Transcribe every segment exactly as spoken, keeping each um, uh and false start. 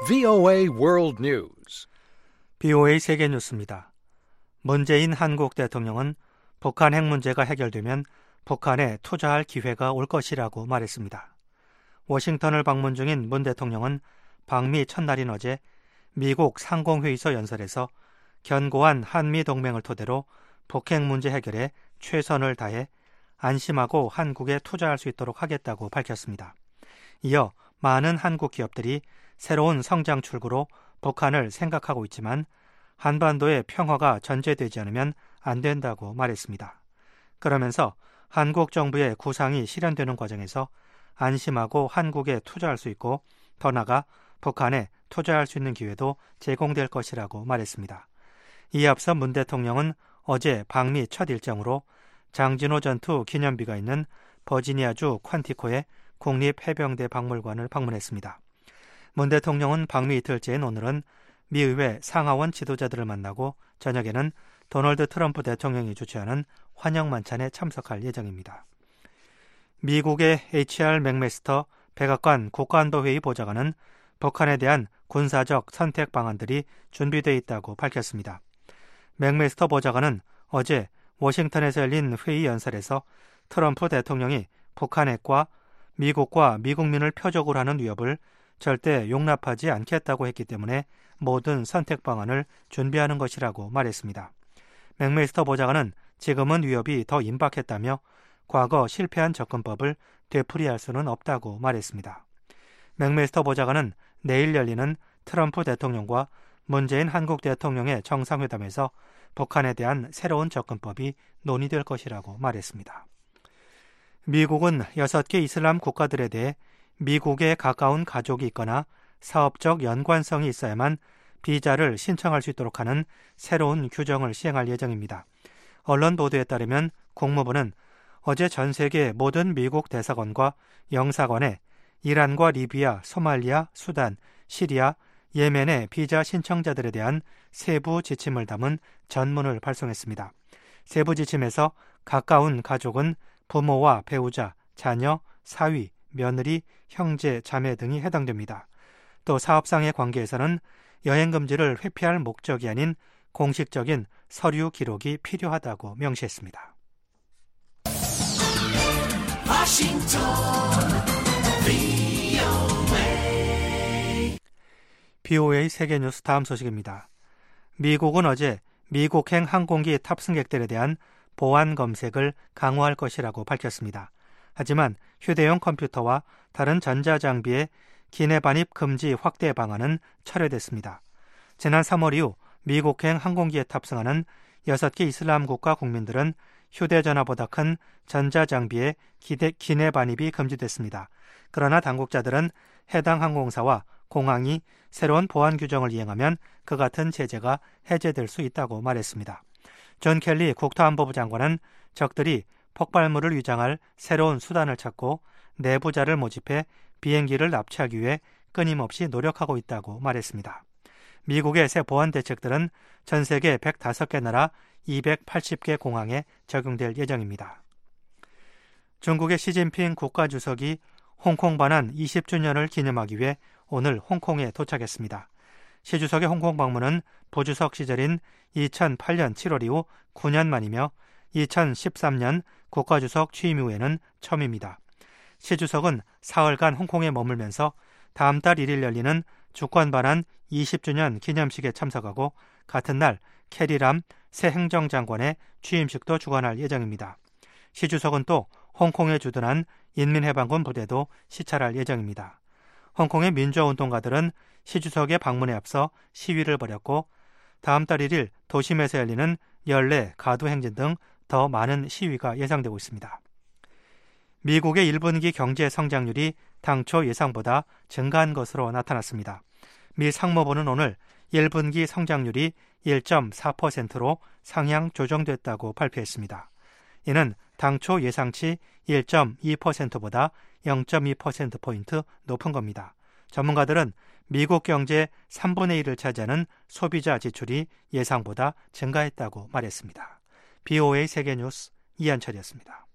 브이오에이 World News. 브이오에이 세계 뉴스입니다. 문재인 한국 대통령은 북한 핵 문제가 해결되면 북한에 투자할 기회가 올 것이라고 말했습니다. 워싱턴을 방문 중인 문 대통령은 방미 첫날인 어제 미국 상공회의소 연설에서 견고한 한미 동맹을 토대로 북핵 문제 해결에 최선을 다해 안심하고 한국에 투자할 수 있도록 하겠다고 밝혔습니다. 이어 많은 한국 기업들이 새로운 성장 출구로 북한을 생각하고 있지만 한반도의 평화가 전제되지 않으면 안 된다고 말했습니다. 그러면서 한국 정부의 구상이 실현되는 과정에서 안심하고 한국에 투자할 수 있고 더 나아가 북한에 투자할 수 있는 기회도 제공될 것이라고 말했습니다. 이에 앞서 문 대통령은 어제 방미 첫 일정으로 장진호 전투 기념비가 있는 버지니아주 퀀티코의 국립해병대 박물관을 방문했습니다. 문 대통령은 방미 이틀째인 오늘은 미의회 상하원 지도자들을 만나고 저녁에는 도널드 트럼프 대통령이 주최하는 환영 만찬에 참석할 예정입니다. 미국의 에이치알 맥메스터 백악관 국가안보회의 보좌관은 북한에 대한 군사적 선택 방안들이 준비되어 있다고 밝혔습니다. 맥메스터 보좌관은 어제 워싱턴에서 열린 회의 연설에서 트럼프 대통령이 북한 핵과 미국과 미국민을 표적으로 하는 위협을 절대 용납하지 않겠다고 했기 때문에 모든 선택 방안을 준비하는 것이라고 말했습니다. 맥메스터 보좌관은 지금은 위협이 더 임박했다며 과거 실패한 접근법을 되풀이할 수는 없다고 말했습니다. 맥메스터 보좌관은 내일 열리는 트럼프 대통령과 문재인 한국 대통령의 정상회담에서 북한에 대한 새로운 접근법이 논의될 것이라고 말했습니다. 미국은 여섯 개 이슬람 국가들에 대해 미국에 가까운 가족이 있거나 사업적 연관성이 있어야만 비자를 신청할 수 있도록 하는 새로운 규정을 시행할 예정입니다. 언론 보도에 따르면 국무부는 어제 전 세계 모든 미국 대사관과 영사관에 이란과 리비아, 소말리아, 수단, 시리아, 예멘의 비자 신청자들에 대한 세부 지침을 담은 전문을 발송했습니다. 세부 지침에서 가까운 가족은 부모와 배우자, 자녀, 사위, 며느리, 형제, 자매 등이 해당됩니다. 또 사업상의 관계에서는 여행 금지를 회피할 목적이 아닌 공식적인 서류 기록이 필요하다고 명시했습니다. 워싱턴 브이오에이 브이오에이 세계뉴스 다음 소식입니다. 미국은 어제 미국행 항공기 탑승객들에 대한 보안 검색을 강화할 것이라고 밝혔습니다. 하지만 휴대용 컴퓨터와 다른 전자장비의 기내 반입 금지 확대 방안은 철회됐습니다. 지난 삼월 이후 미국행 항공기에 탑승하는 여섯 개 이슬람 국가 국민들은 휴대전화보다 큰 전자장비의 기대, 기내 반입이 금지됐습니다. 그러나 당국자들은 해당 항공사와 공항이 새로운 보안 규정을 이행하면 그 같은 제재가 해제될 수 있다고 말했습니다. 존 켈리 국토안보부 장관은 적들이 폭발물을 위장할 새로운 수단을 찾고 내부자를 모집해 비행기를 납치하기 위해 끊임없이 노력하고 있다고 말했습니다. 미국의 새 보안 대책들은 전 세계 백다섯 개 나라 이백팔십 개 공항에 적용될 예정입니다. 중국의 시진핑 국가주석이 홍콩 반환 이십 주년을 기념하기 위해 오늘 홍콩에 도착했습니다. 시 주석의 홍콩 방문은 부주석 시절인 이천팔 년 칠월 이후 구 년 만이며 이천십삼 년 국가주석 취임 이후에는 처음입니다. 시 주석은 사흘간 홍콩에 머물면서 다음 달 일 일 열리는 주권 반환 이십 주년 기념식에 참석하고 같은 날 캐리람 새 행정장관의 취임식도 주관할 예정입니다. 시 주석은 또 홍콩에 주둔한 인민해방군 부대도 시찰할 예정입니다. 홍콩의 민주화운동가들은 시 주석의 방문에 앞서 시위를 벌였고 다음 달 일 일 도심에서 열리는 연례, 가두행진 등 더 많은 시위가 예상되고 있습니다. 미국의 일 분기 경제 성장률이 당초 예상보다 증가한 것으로 나타났습니다. 미 상무부는 오늘 일 분기 성장률이 일 점 사 퍼센트로 상향 조정됐다고 발표했습니다. 이는 당초 예상치 일 점 이 퍼센트보다 영 점 이 퍼센트포인트 높은 겁니다. 전문가들은 미국 경제의 삼분의 일을 차지하는 소비자 지출이 예상보다 증가했다고 말했습니다. 브이오에이 세계뉴스 이한철이었습니다.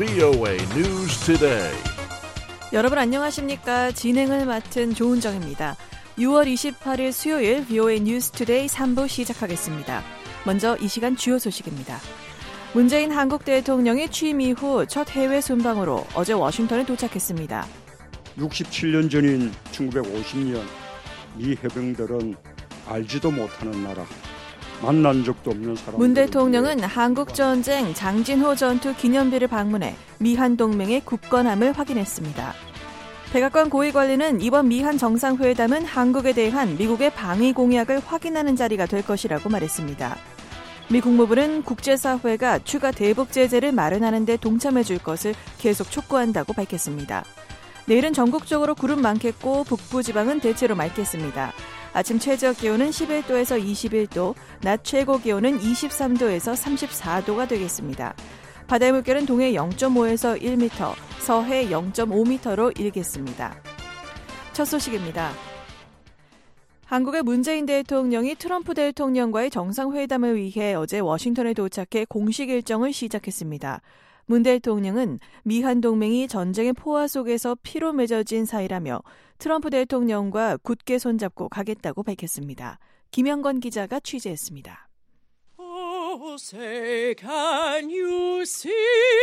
브이오에이 News Today. 여러분 안녕하십니까? 진행을 맡은 조은정입니다. 유월 이십팔일 수요일 브이오에이 뉴스 투데이 삼 부 시작하겠습니다. 먼저 이 시간 주요 소식입니다. 문재인 한국 대통령이 취임 이후 첫 해외 순방으로 어제 워싱턴에 도착했습니다. 육십칠 년 전인 천구백오십 년 미 해병들은 알지도 못하는 나라, 만난 적도 없는 사람. 문 대통령은 한국전쟁 장진호 전투 기념비를 방문해 미한 동맹의 굳건함을 확인했습니다. 백악관 고위관리는 이번 미한 정상회담은 한국에 대한 미국의 방위 공약을 확인하는 자리가 될 것이라고 말했습니다. 미 국무부는 국제사회가 추가 대북 제재를 마련하는 데 동참해 줄 것을 계속 촉구한다고 밝혔습니다. 내일은 전국적으로 구름 많겠고 북부지방은 대체로 맑겠습니다. 아침 최저 기온은 십일 도에서 이십일 도, 낮 최고 기온은 이십삼 도에서 삼십사 도가 되겠습니다. 바다의 물결은 동해 영 점 오에서 일 미터, 서해 영 점 오 미터로 일겠습니다. 첫 소식입니다. 한국의 문재인 대통령이 트럼프 대통령과의 정상회담을 위해 어제 워싱턴에 도착해 공식 일정을 시작했습니다. 문 대통령은 미한 동맹이 전쟁의 포화 속에서 피로 맺어진 사이라며 트럼프 대통령과 굳게 손잡고 가겠다고 밝혔습니다. 김영건 기자가 취재했습니다. Oh, say, can you see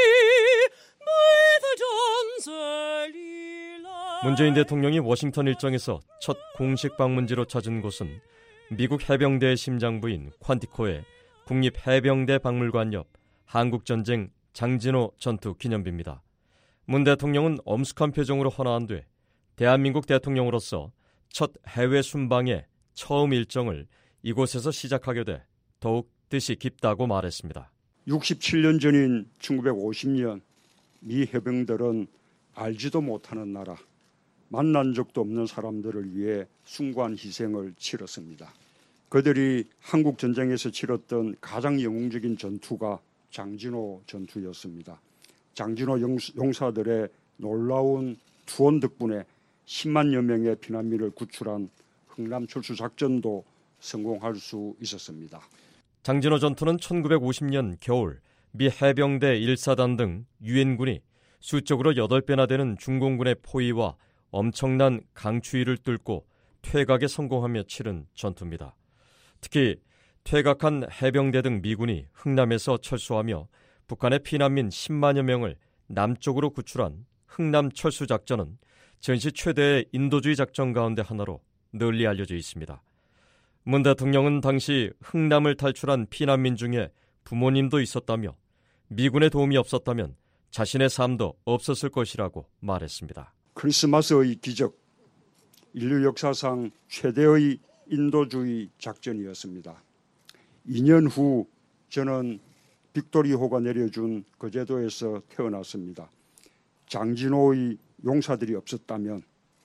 by the dawn's early light? 문재인 대통령이 워싱턴 일정에서 첫 공식 방문지로 찾은 곳은 미국 해병대의 심장부인 퀀티코의 국립해병대 박물관 옆 한국전쟁 장진호 전투 기념비입니다. 문 대통령은 엄숙한 표정으로 헌화한 뒤 대한민국 대통령으로서 첫 해외 순방의 처음 일정을 이곳에서 시작하게 돼 더욱 뜻이 깊다고 말했습니다. 육십칠 년 전인 천구백오십 년 미 해병들은 알지도 못하는 나라, 만난 적도 없는 사람들을 위해 숭고한 희생을 치렀습니다. 그들이 한국 전쟁에서 치렀던 가장 영웅적인 전투가 장진호 전투였습니다. 장진호 용사들의 놀라운 투혼 덕분에 십만여 명의 피난민을 구출한 흥남철수 작전도 성공할 수 있었습니다. 장진호 전투는 천구백오십 년 겨울 미 해병대 일 사단 등 유엔군이 수적으로 여덟 배나 되는 중공군의 포위와 엄청난 강추위를 뚫고 퇴각에 성공하며 치른 전투입니다. 특히 퇴각한 해병대 등 미군이 흥남에서 철수하며 북한의 피난민 십만여 명을 남쪽으로 구출한 흥남 철수 작전은 전시 최대의 인도주의 작전 가운데 하나로 널리 알려져 있습니다. 문 대통령은 당시 흥남을 탈출한 피난민 중에 부모님도 있었다며 미군의 도움이 없었다면 자신의 삶도 없었을 것이라고 말했습니다. 크리스마스의 기적, 인류 역사상 최대의 인도주의 작전이었습니다. 이 년 후 저는 빅토리호가 내려준 거제도에서 태어났습니다. 장진호의 용사들이 없었다면,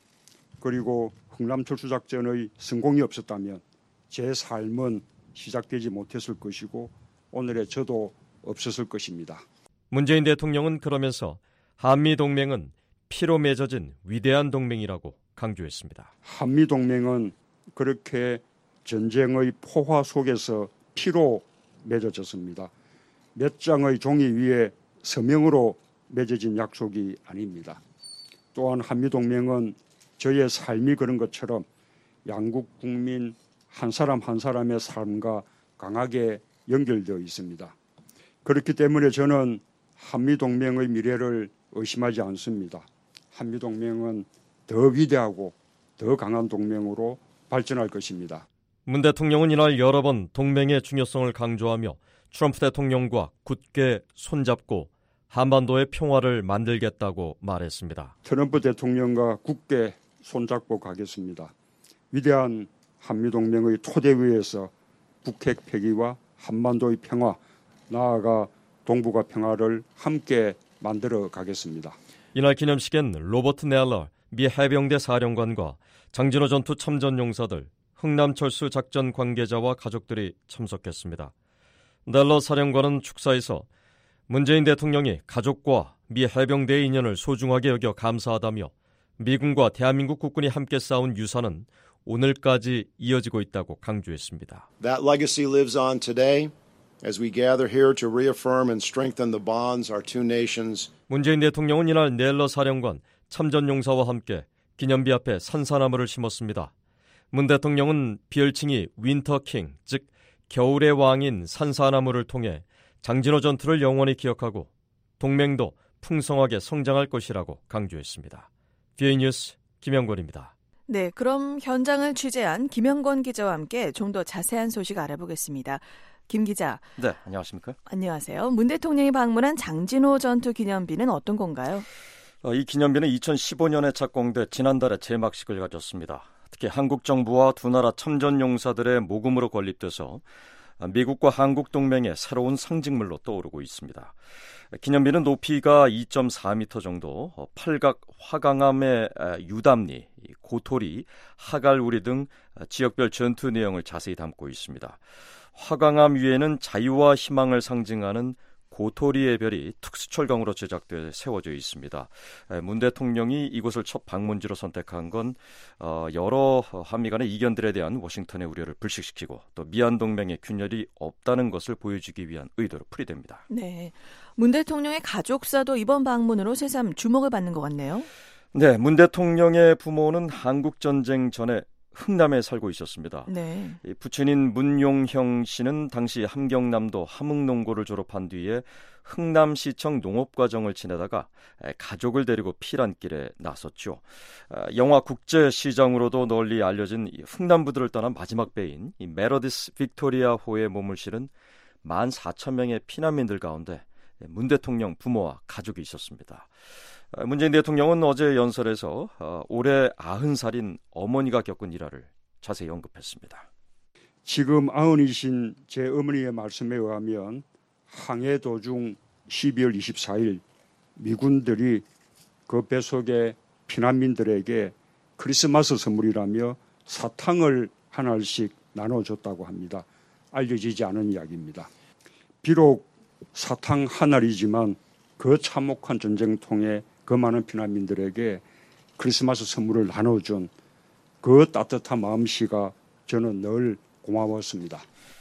그리고 흥남철수작전의 성공이 없었다면 제 삶은 시작되지 못했을 것이고 오늘의 저도 없었을 것입니다. 문재인 대통령은 그러면서 한미동맹은 피로 맺어진 위대한 동맹이라고 강조했습니다. 한미동맹은 그렇게 전쟁의 포화 속에서 피로 맺어졌습니다. 몇 장의 종이 위에 서명으로 맺어진 약속이 아닙니다. 또한 한미동맹은 저의 삶이 그런 것처럼 양국 국민 한 사람 한 사람의 삶과 강하게 연결되어 있습니다. 그렇기 때문에 저는 한미동맹의 미래를 의심하지 않습니다. 한미동맹은 더 위대하고 더 강한 동맹으로 발전할 것입니다. 문 대통령은 이날 여러 번 동맹의 중요성을 강조하며 트럼프 대통령과 굳게 손잡고 한반도의 평화를 만들겠다고 말했습니다. 트럼프 대통령과 굳게 손잡고 가겠습니다. 위대한 한미동맹의 토대 위에서 북핵 폐기와 한반도의 평화, 나아가 동북아 평화를 함께 만들어 가겠습니다. 이날 기념식엔 로버트 넬러 미 해병대 사령관과 장진호 전투 참전 용사들, 흥남철수 작전 관계자와 가족들이 참석했습니다. 넬러 사령관은 축사에서 문재인 대통령이 가족과 미 해병대의 인연을 소중하게 여겨 감사하다며 미군과 대한민국 국군이 함께 쌓은 유산은 오늘까지 이어지고 있다고 강조했습니다. That legacy lives on today As we gather here to reaffirm and strengthen the bonds our two nations. 문재인 대통령은 이날 넬러 사령관 참전용사와 함께 기념비 앞에 산사나무를 심었습니다. 문 대통령은 비열칭이 윈터킹, 즉 겨울의 왕인 산사나무를 통해 장진호 전투를 영원히 기억하고 동맹도 풍성하게 성장할 것이라고 강조했습니다. 비오에이 뉴스 김영권입니다. 네, 그럼 현장을 취재한 김영권 기자와 함께 좀 더 자세한 소식 알아보겠습니다. 김 기자. 네, 안녕하십니까? 안녕하세요. 문 대통령이 방문한 장진호 전투 기념비는 어떤 건가요? 어, 이 기념비는 이천십오 년에 착공돼 지난달에 제막식을 가졌습니다. 특히 한국 정부와 두 나라 참전 용사들의 모금으로 건립돼서 미국과 한국 동맹의 새로운 상징물로 떠오르고 있습니다. 기념비는 높이가 이 점 사 미터 정도, 팔각 화강암의 유담리, 고토리, 하갈우리 등 지역별 전투 내용을 자세히 담고 있습니다. 화강암 위에는 자유와 희망을 상징하는 고토리의 별이 특수철강으로 제작돼 세워져 있습니다. 문 대통령이 이곳을 첫 방문지로 선택한 건 여러 한미 간의 이견들에 대한 워싱턴의 우려를 불식시키고 또 미한 동맹의 균열이 없다는 것을 보여주기 위한 의도로 풀이됩니다. 네, 문 대통령의 가족사도 이번 방문으로 새삼 주목을 받는 것 같네요. 네, 문 대통령의 부모는 한국전쟁 전에 흥남에 살고 있었습니다. 네. 부친인 문용형 씨는 당시 함경남도 함흥농고를 졸업한 뒤에 흥남시청 농업과정을 지내다가 가족을 데리고 피란길에 나섰죠. 영화 국제시장으로도 널리 알려진 흥남부두를 떠난 마지막 배인 메러디스 빅토리아호에 몸을 실은 만 사천 명의 피난민들 가운데 문 대통령 부모와 가족이 있었습니다. 문재인 대통령은 어제 연설에서 올해 아흔 살인 어머니가 겪은 일화를 자세히 언급했습니다. 지금 아흔이신 제 어머니의 말씀에 의하면 항해 도중 십이월 이십사일 미군들이 그 배속의 피난민들에게 크리스마스 선물이라며 사탕을 하나씩 나눠줬다고 합니다. 알려지지 않은 이야기입니다. 비록 사탕 한 알이지만 그 참혹한 전쟁통에 그 많은 피난민들에게 크리스마스 선물을 나눠준 그 따뜻한 마음씨가 저는 늘 고마웠습니다.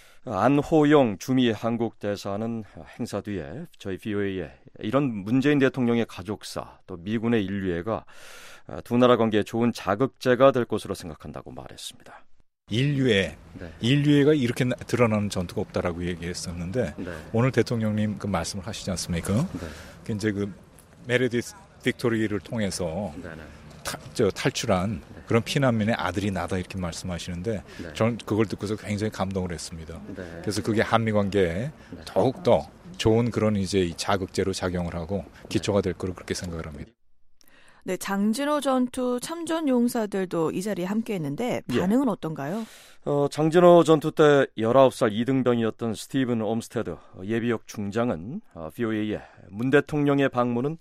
안호영 주미 한국 대사는 행사 뒤에 저희 비오에이에 이런 문재인 대통령의 가족사 또 미군의 인류애가 두 나라 관계에 좋은 자극제가 될 것으로 생각한다고 말했습니다. 인류애, 네. 인류애가 이렇게 드러나는 전투가 없다라고 얘기했었는데 네. 오늘 대통령님 그 말씀을 하시지 않습니까? 네. 이제 그 메르디스 빅토리를 통해서 타, 저, 탈출한 네. 그런 피난민의 아들이 나다 이렇게 말씀하시는데 네. 저는 그걸 듣고서 굉장히 감동을 했습니다. 네. 그래서 그게 한미 관계에 네. 더욱 더 좋은 그런 이제 자극제로 작용을 하고 기초가 될 거로 그렇게 생각을 합니다. 네, 장진호 전투 참전 용사들도 이 자리에 함께했는데 반응은 예. 어떤가요? 어, 장진호 전투 때 열아홉 살 이등병이었던 스티븐 옴스테드 예비역 중장은 어, 비오에이에 문 대통령의 방문은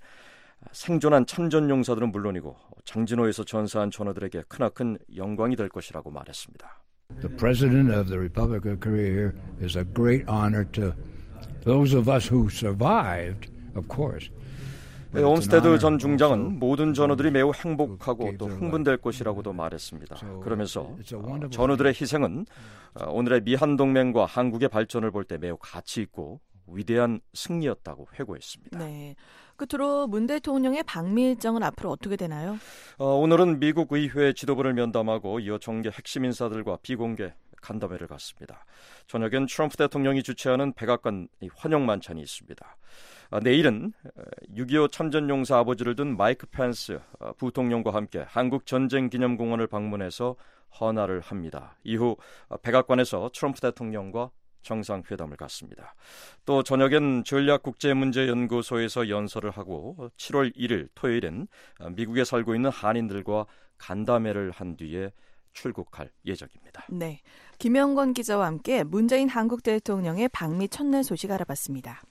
생존한 참전 용사들은 물론이고 장진호에서 전사한 전우들에게 크나큰 영광이 될 것이라고 말했습니다. The President of the Republic of Korea is a great honor to those of us who survived, of course. 네, 옴스테드 전 중장은 모든 전우들이 매우 행복하고 또 흥분될 것이라고도 말했습니다. 그러면서 어, 전우들의 희생은 어, 오늘의 미한동맹과 한국의 발전을 볼 때 매우 가치 있고 위대한 승리였다고 회고했습니다. 네, 끝으로 문 대통령의 방미 일정은 앞으로 어떻게 되나요? 어, 오늘은 미국 의회 지도부를 면담하고 이어 정계 핵심 인사들과 비공개 간담회를 갖습니다. 저녁엔 트럼프 대통령이 주최하는 백악관 환영 만찬이 있습니다. 아, 내일은 육이오 참전용사 아버지를 둔 마이크 펜스 부통령과 함께 한국전쟁기념공원을 방문해서 헌화를 합니다. 이후 백악관에서 트럼프 대통령과 정상회담을 갖습니다. 또 저녁엔 전략국제문제연구소에서 연설을 하고 칠월 일일 토요일엔 미국에 살고 있는 한인들과 간담회를 한 뒤에 출국할 예정입니다. 네, 김영권 기자와 함께 문재인 한국 대통령의 방미 첫날 소식 알아봤습니다.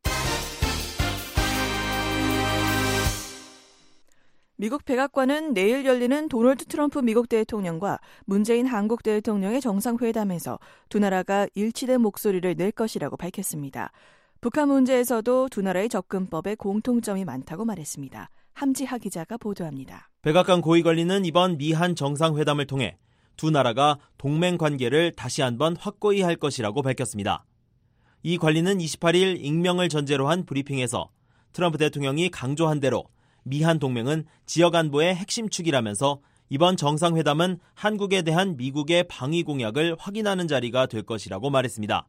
미국 백악관은 내일 열리는 도널드 트럼프 미국 대통령과 문재인 한국 대통령의 정상회담에서 두 나라가 일치된 목소리를 낼 것이라고 밝혔습니다. 북한 문제에서도 두 나라의 접근법에 공통점이 많다고 말했습니다. 함지하 기자가 보도합니다. 백악관 고위관리는 이번 미한 정상회담을 통해 두 나라가 동맹 관계를 다시 한번 확고히 할 것이라고 밝혔습니다. 이 관리는 이십팔 일 익명을 전제로 한 브리핑에서 트럼프 대통령이 강조한 대로 미한 동맹은 지역 안보의 핵심 축이라면서 이번 정상회담은 한국에 대한 미국의 방위 공약을 확인하는 자리가 될 것이라고 말했습니다.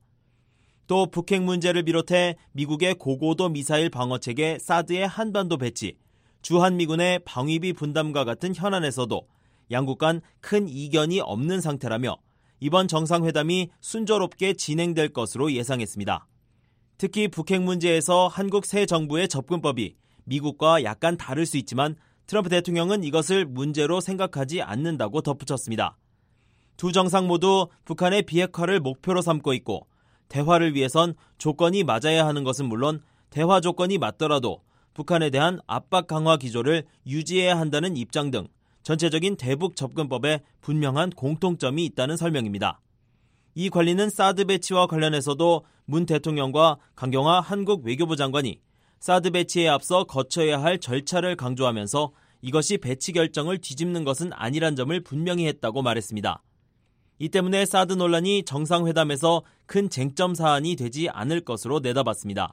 또 북핵 문제를 비롯해 미국의 고고도 미사일 방어체계 사드의 한반도 배치, 주한미군의 방위비 분담과 같은 현안에서도 양국 간 큰 이견이 없는 상태라며 이번 정상회담이 순조롭게 진행될 것으로 예상했습니다. 특히 북핵 문제에서 한국 새 정부의 접근법이 미국과 약간 다를 수 있지만 트럼프 대통령은 이것을 문제로 생각하지 않는다고 덧붙였습니다. 두 정상 모두 북한의 비핵화를 목표로 삼고 있고 대화를 위해선 조건이 맞아야 하는 것은 물론 대화 조건이 맞더라도 북한에 대한 압박 강화 기조를 유지해야 한다는 입장 등 전체적인 대북 접근법에 분명한 공통점이 있다는 설명입니다. 이 관리는 사드 배치와 관련해서도 문 대통령과 강경화 한국 외교부 장관이 사드 배치에 앞서 거쳐야 할 절차를 강조하면서 이것이 배치 결정을 뒤집는 것은 아니란 점을 분명히 했다고 말했습니다. 이 때문에 사드 논란이 정상회담에서 큰 쟁점 사안이 되지 않을 것으로 내다봤습니다.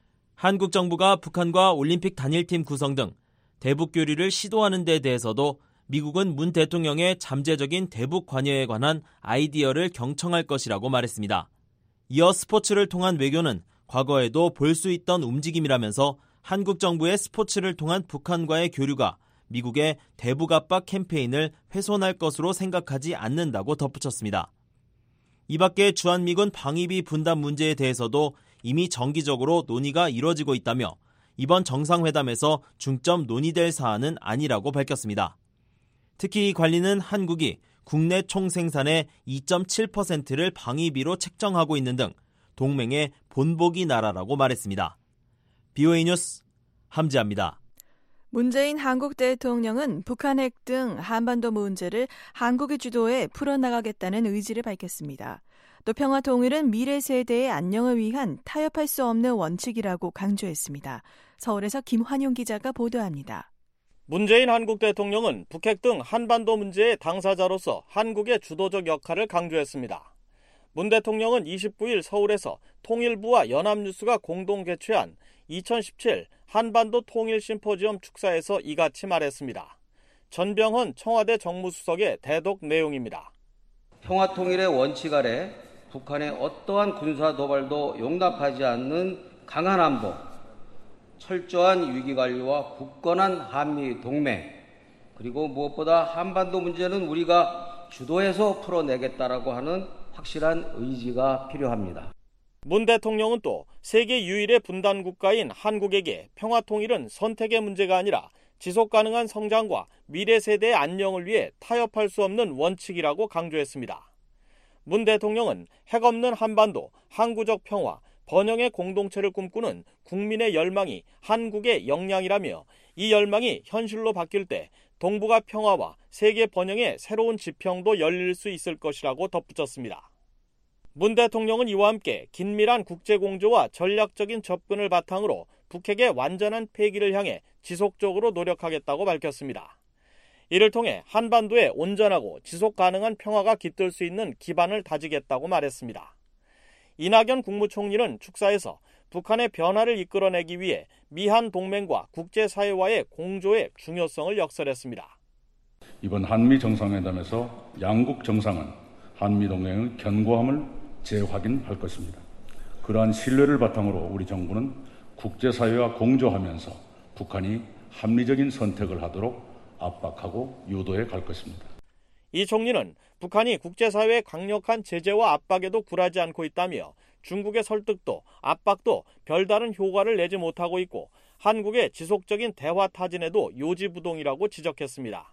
한국 정부가 북한과 올림픽 단일팀 구성 등 대북 교류를 시도하는 데 대해서도 미국은 문 대통령의 잠재적인 대북 관여에 관한 아이디어를 경청할 것이라고 말했습니다. 이어 스포츠를 통한 외교는 과거에도 볼 수 있던 움직임이라면서 한국 정부의 스포츠를 통한 북한과의 교류가 미국의 대북 압박 캠페인을 훼손할 것으로 생각하지 않는다고 덧붙였습니다. 이 밖에 주한미군 방위비 분담 문제에 대해서도 이미 정기적으로 논의가 이뤄지고 있다며 이번 정상회담에서 중점 논의될 사안은 아니라고 밝혔습니다. 특히 이 관리는 한국이 국내 총생산의 이 점 칠 퍼센트를 방위비로 책정하고 있는 등 동맹의 본보기 나라라고 말했습니다. 비오에이 뉴스 함지아입니다. 문재인 한국 대통령은 북한 핵 등 한반도 문제를 한국의 주도에 풀어나가겠다는 의지를 밝혔습니다. 또 평화 통일은 미래 세대의 안녕을 위한 타협할 수 없는 원칙이라고 강조했습니다. 서울에서 김환용 기자가 보도합니다. 문재인 한국 대통령은 북핵 등 한반도 문제의 당사자로서 한국의 주도적 역할을 강조했습니다. 문 대통령은 이십구 일 서울에서 통일부와 연합뉴스가 공동 개최한 이천십칠 한반도 통일 심포지엄 축사에서 이같이 말했습니다. 전병헌 청와대 정무수석의 대독 내용입니다. 평화통일의 원칙 아래 북한의 어떠한 군사 도발도 용납하지 않는 강한 안보, 철저한 위기관리와 굳건한 한미동맹, 그리고 무엇보다 한반도 문제는 우리가 주도해서 풀어내겠다라고 하는 확실한 의지가 필요합니다. 문 대통령은 또 세계 유일의 분단 국가인 한국에게 평화통일은 선택의 문제가 아니라 지속가능한 성장과 미래 세대의 안녕을 위해 타협할 수 없는 원칙이라고 강조했습니다. 문 대통령은 핵 없는 한반도, 항구적 평화, 번영의 공동체를 꿈꾸는 국민의 열망이 한국의 역량이라며 이 열망이 현실로 바뀔 때 동북아 평화와 세계 번영의 새로운 지평도 열릴 수 있을 것이라고 덧붙였습니다. 문 대통령은 이와 함께 긴밀한 국제공조와 전략적인 접근을 바탕으로 북핵의 완전한 폐기를 향해 지속적으로 노력하겠다고 밝혔습니다. 이를 통해 한반도에 온전하고 지속가능한 평화가 깃들 수 있는 기반을 다지겠다고 말했습니다. 이낙연 국무총리는 축사에서 북한의 변화를 이끌어내기 위해 미한 동맹과 국제사회와의 공조의 중요성을 역설했습니다. 이번 한미 정상회담에서 양국 정상은 한미 동맹의 견고함을 재확인할 것입니다. 그러한 신뢰를 바탕으로 우리 정부는 국제사회와 공조하면서 북한이 합리적인 선택을 하도록 압박하고 유도해 갈 것입니다. 이 총리는 북한이 국제사회의 강력한 제재와 압박에도 굴하지 않고 있다며 중국의 설득도 압박도 별다른 효과를 내지 못하고 있고 한국의 지속적인 대화 타진에도 요지부동이라고 지적했습니다.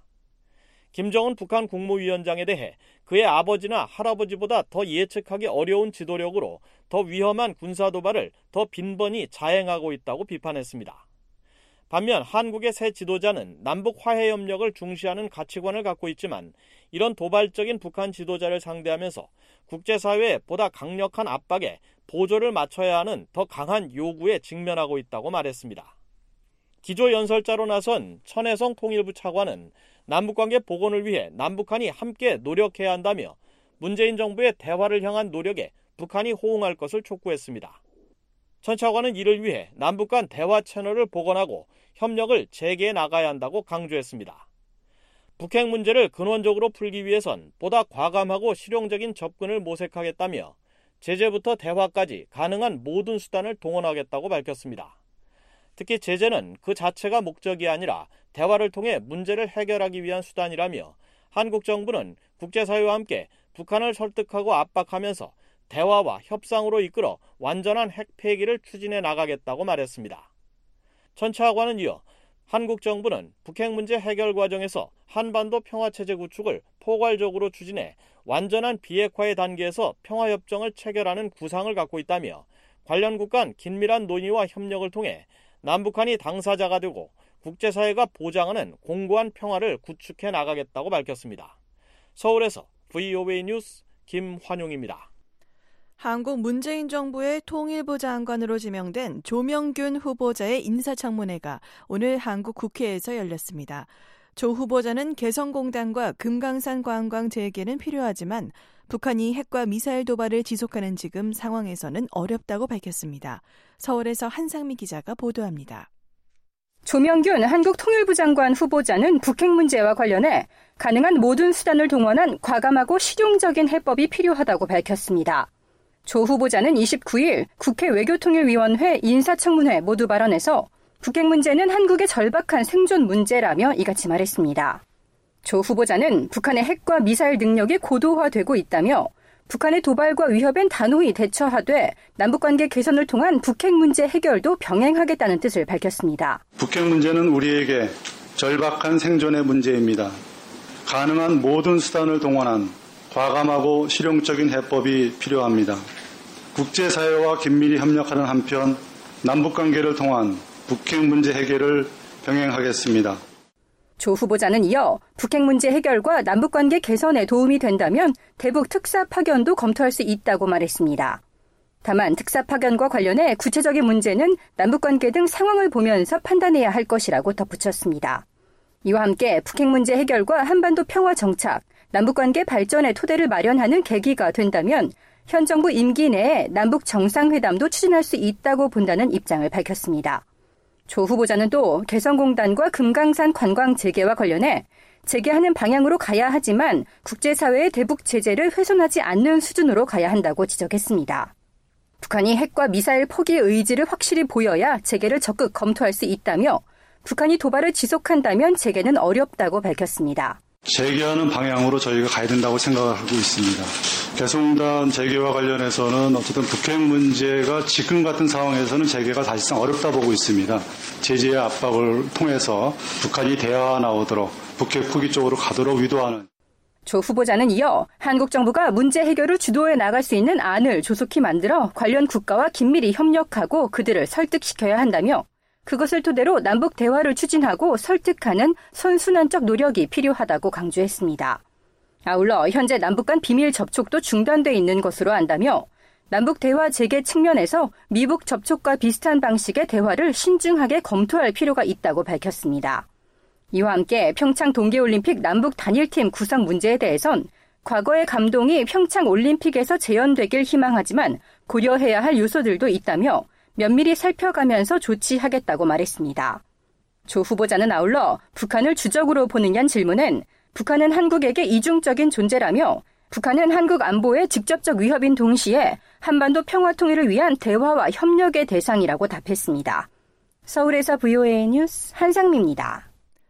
김정은 북한 국무위원장에 대해 그의 아버지나 할아버지보다 더 예측하기 어려운 지도력으로 더 위험한 군사도발을 더 빈번히 자행하고 있다고 비판했습니다. 반면 한국의 새 지도자는 남북 화해협력을 중시하는 가치관을 갖고 있지만 이런 도발적인 북한 지도자를 상대하면서 국제사회의 보다 강력한 압박에 보조를 맞춰야 하는 더 강한 요구에 직면하고 있다고 말했습니다. 기조연설자로 나선 천혜성 통일부 차관은 남북관계 복원을 위해 남북한이 함께 노력해야 한다며 문재인 정부의 대화를 향한 노력에 북한이 호응할 것을 촉구했습니다. 천 차관은 이를 위해 남북 간 대화 채널을 복원하고 협력을 재개해 나가야 한다고 강조했습니다. 북핵 문제를 근원적으로 풀기 위해선 보다 과감하고 실용적인 접근을 모색하겠다며 제재부터 대화까지 가능한 모든 수단을 동원하겠다고 밝혔습니다. 특히 제재는 그 자체가 목적이 아니라 대화를 통해 문제를 해결하기 위한 수단이라며 한국 정부는 국제사회와 함께 북한을 설득하고 압박하면서 대화와 협상으로 이끌어 완전한 핵 폐기를 추진해 나가겠다고 말했습니다. 천 차관은 이어 한국 정부는 북핵 문제 해결 과정에서 한반도 평화체제 구축을 포괄적으로 추진해 완전한 비핵화의 단계에서 평화협정을 체결하는 구상을 갖고 있다며 관련국 간 긴밀한 논의와 협력을 통해 남북한이 당사자가 되고 국제사회가 보장하는 공고한 평화를 구축해 나가겠다고 밝혔습니다. 서울에서 브이오에이 뉴스 김환용입니다. 한국 문재인 정부의 통일부 장관으로 지명된 조명균 후보자의 인사청문회가 오늘 한국 국회에서 열렸습니다. 조 후보자는 개성공단과 금강산 관광 재개는 필요하지만 북한이 핵과 미사일 도발을 지속하는 지금 상황에서는 어렵다고 밝혔습니다. 서울에서 한상미 기자가 보도합니다. 조명균 한국 통일부 장관 후보자는 북핵 문제와 관련해 가능한 모든 수단을 동원한 과감하고 실용적인 해법이 필요하다고 밝혔습니다. 조 후보자는 이십구일 국회 외교통일위원회 인사청문회 모두 발언에서 북핵 문제는 한국의 절박한 생존 문제라며 이같이 말했습니다. 조 후보자는 북한의 핵과 미사일 능력이 고도화되고 있다며 북한의 도발과 위협엔 단호히 대처하되 남북관계 개선을 통한 북핵 문제 해결도 병행하겠다는 뜻을 밝혔습니다. 북핵 문제는 우리에게 절박한 생존의 문제입니다. 가능한 모든 수단을 동원한 과감하고 실용적인 해법이 필요합니다. 국제사회와 긴밀히 협력하는 한편 남북관계를 통한 북핵 문제 해결을 병행하겠습니다. 조 후보자는 이어 북핵 문제 해결과 남북관계 개선에 도움이 된다면 대북 특사 파견도 검토할 수 있다고 말했습니다. 다만 특사 파견과 관련해 구체적인 문제는 남북관계 등 상황을 보면서 판단해야 할 것이라고 덧붙였습니다. 이와 함께 북핵 문제 해결과 한반도 평화 정착, 남북관계 발전의 토대를 마련하는 계기가 된다면 현 정부 임기 내에 남북 정상회담도 추진할 수 있다고 본다는 입장을 밝혔습니다. 조 후보자는 또 개성공단과 금강산 관광 재개와 관련해 재개하는 방향으로 가야 하지만 국제사회의 대북 제재를 훼손하지 않는 수준으로 가야 한다고 지적했습니다. 북한이 핵과 미사일 포기 의지를 확실히 보여야 재개를 적극 검토할 수 있다며 북한이 도발을 지속한다면 재개는 어렵다고 밝혔습니다. 재개하는 방향으로 저희가 가야 된다고 생각을 하고 있습니다. 개성공단 재개와 관련해서는 어쨌든 북핵 문제가 지금 같은 상황에서는 재개가 사실상 어렵다 보고 있습니다. 제재의 압박을 통해서 북한이 대화가 나오도록 북핵 포기 쪽으로 가도록 유도하는. 조 후보자는 이어 한국 정부가 문제 해결을 주도해 나갈 수 있는 안을 조속히 만들어 관련 국가와 긴밀히 협력하고 그들을 설득시켜야 한다며 그것을 토대로 남북 대화를 추진하고 설득하는 선순환적 노력이 필요하다고 강조했습니다. 아울러 현재 남북 간 비밀 접촉도 중단돼 있는 것으로 안다며 남북 대화 재개 측면에서 미북 접촉과 비슷한 방식의 대화를 신중하게 검토할 필요가 있다고 밝혔습니다. 이와 함께 평창 동계올림픽 남북 단일팀 구성 문제에 대해선 과거의 감동이 평창 올림픽에서 재현되길 희망하지만 고려해야 할 요소들도 있다며 면밀히 살펴가면서 조치하겠다고 말했습니다. 조 후보자는 아울러 북한을 주적으로 보느냐는 질문엔 북한은 한국에게 이중적인 존재라며 북한은 한국 안보의 직접적 위협인 동시에 한반도 평화 통일을 위한 대화와 협력의 대상이라고 답했습니다. 서울에서 브이오에이 뉴스 한상미입니다.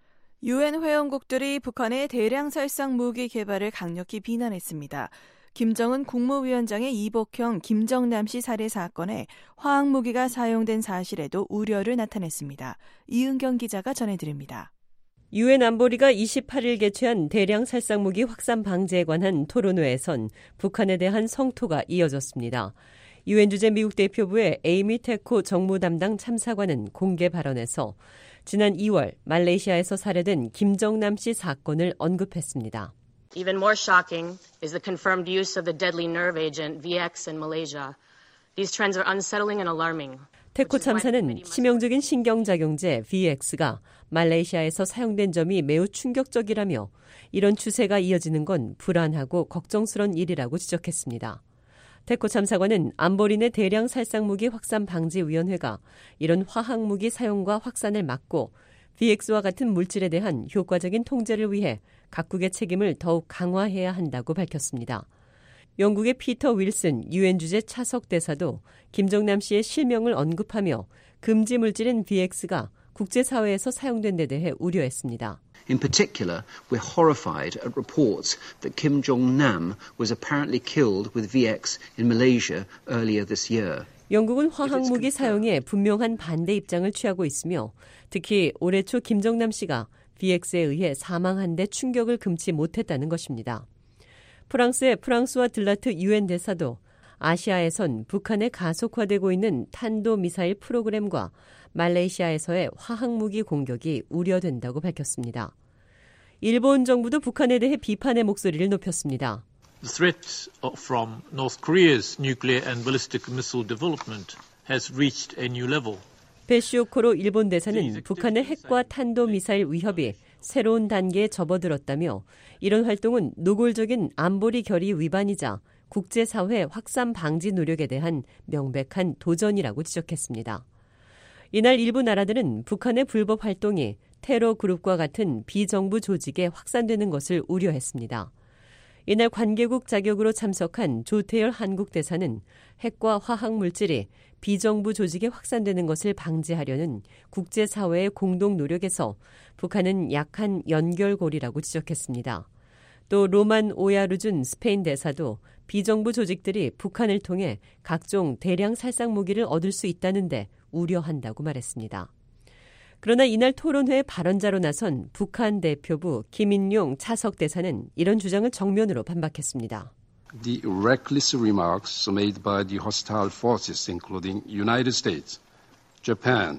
유엔 회원국들이 북한의 대량 살상 무기 개발을 강력히 비난했습니다. 김정은 국무위원장의 이복형 김정남 씨 살해 사건에 화학무기가 사용된 사실에도 우려를 나타냈습니다. 이은경 기자가 전해드립니다. 유엔 안보리가 이십팔일 개최한 대량 살상무기 확산 방지에 관한 토론회에선 북한에 대한 성토가 이어졌습니다. 유엔 주재 미국 대표부의 에이미 테코 정무 담당 참사관은 공개 발언에서 지난 이월 말레이시아에서 살해된 김정남 씨 사건을 언급했습니다. Even more shocking is the confirmed use of the deadly nerve agent V X in Malaysia. These trends are unsettling and alarming. 테코 참사는 치명적인 신경작용제 V X가 말레이시아에서 사용된 점이 매우 충격적이라며 이런 추세가 이어지는 건 불안하고 걱정스러운 일이라고 지적했습니다. 테코 참사관은 안보리의 대량 살상무기 확산 방지 위원회가 이런 화학무기 사용과 확산을 막고 브이엑스와 같은 물질에 대한 효과적인 통제를 위해 각국의 책임을 더욱 강화해야 한다고 밝혔습니다. 영국의 피터 윌슨 유엔 주재 차석 대사도 김정남 씨의 실명을 언급하며 금지 물질인 브이엑스가 국제사회에서 사용된 데 대해 우려했습니다. In particular, we're horrified at reports that Kim Jong-nam was apparently killed with V X in Malaysia earlier this year. 영국은 화학무기 사용에 분명한 반대 입장을 취하고 있으며 특히 올해 초 김정남 씨가 브이엑스에 의해 사망한 데 충격을 금치 못했다는 것입니다. 프랑스의 프랑스와 들라트 유엔 대사도 아시아에선 북한의 가속화되고 있는 탄도미사일 프로그램과 말레이시아에서의 화학무기 공격이 우려된다고 밝혔습니다. 일본 정부도 북한에 대해 비판의 목소리를 높였습니다. The threat from North Korea's nuclear and ballistic missile development has reached a new level. 베시오코로 일본 대사는 북한의 핵과 탄도미사일 위협이 새로운 단계에 접어들었다며 이런 활동은 노골적인 안보리 결의 위반이자 국제사회 확산 방지 노력에 대한 명백한 도전이라고 지적했습니다. 이날 일부 나라들은 북한의 불법 활동이 테러 그룹과 같은 비정부 조직에 확산되는 것을 우려했습니다. 이날 관계국 자격으로 참석한 조태열 한국 대사는 핵과 화학물질이 비정부 조직에 확산되는 것을 방지하려는 국제사회의 공동 노력에서 북한은 약한 연결고리라고 지적했습니다. 또 로만 오야루준 스페인 대사도 비정부 조직들이 북한을 통해 각종 대량 살상 무기를 얻을 수 있다는데 우려한다고 말했습니다. 그러나 이날 토론회 발언자로 나선 북한 대표부 김인용 차석 대사는 이런 주장을 정면으로 반박했습니다. The reckless remarks made by the hostile forces, including United States, Japan,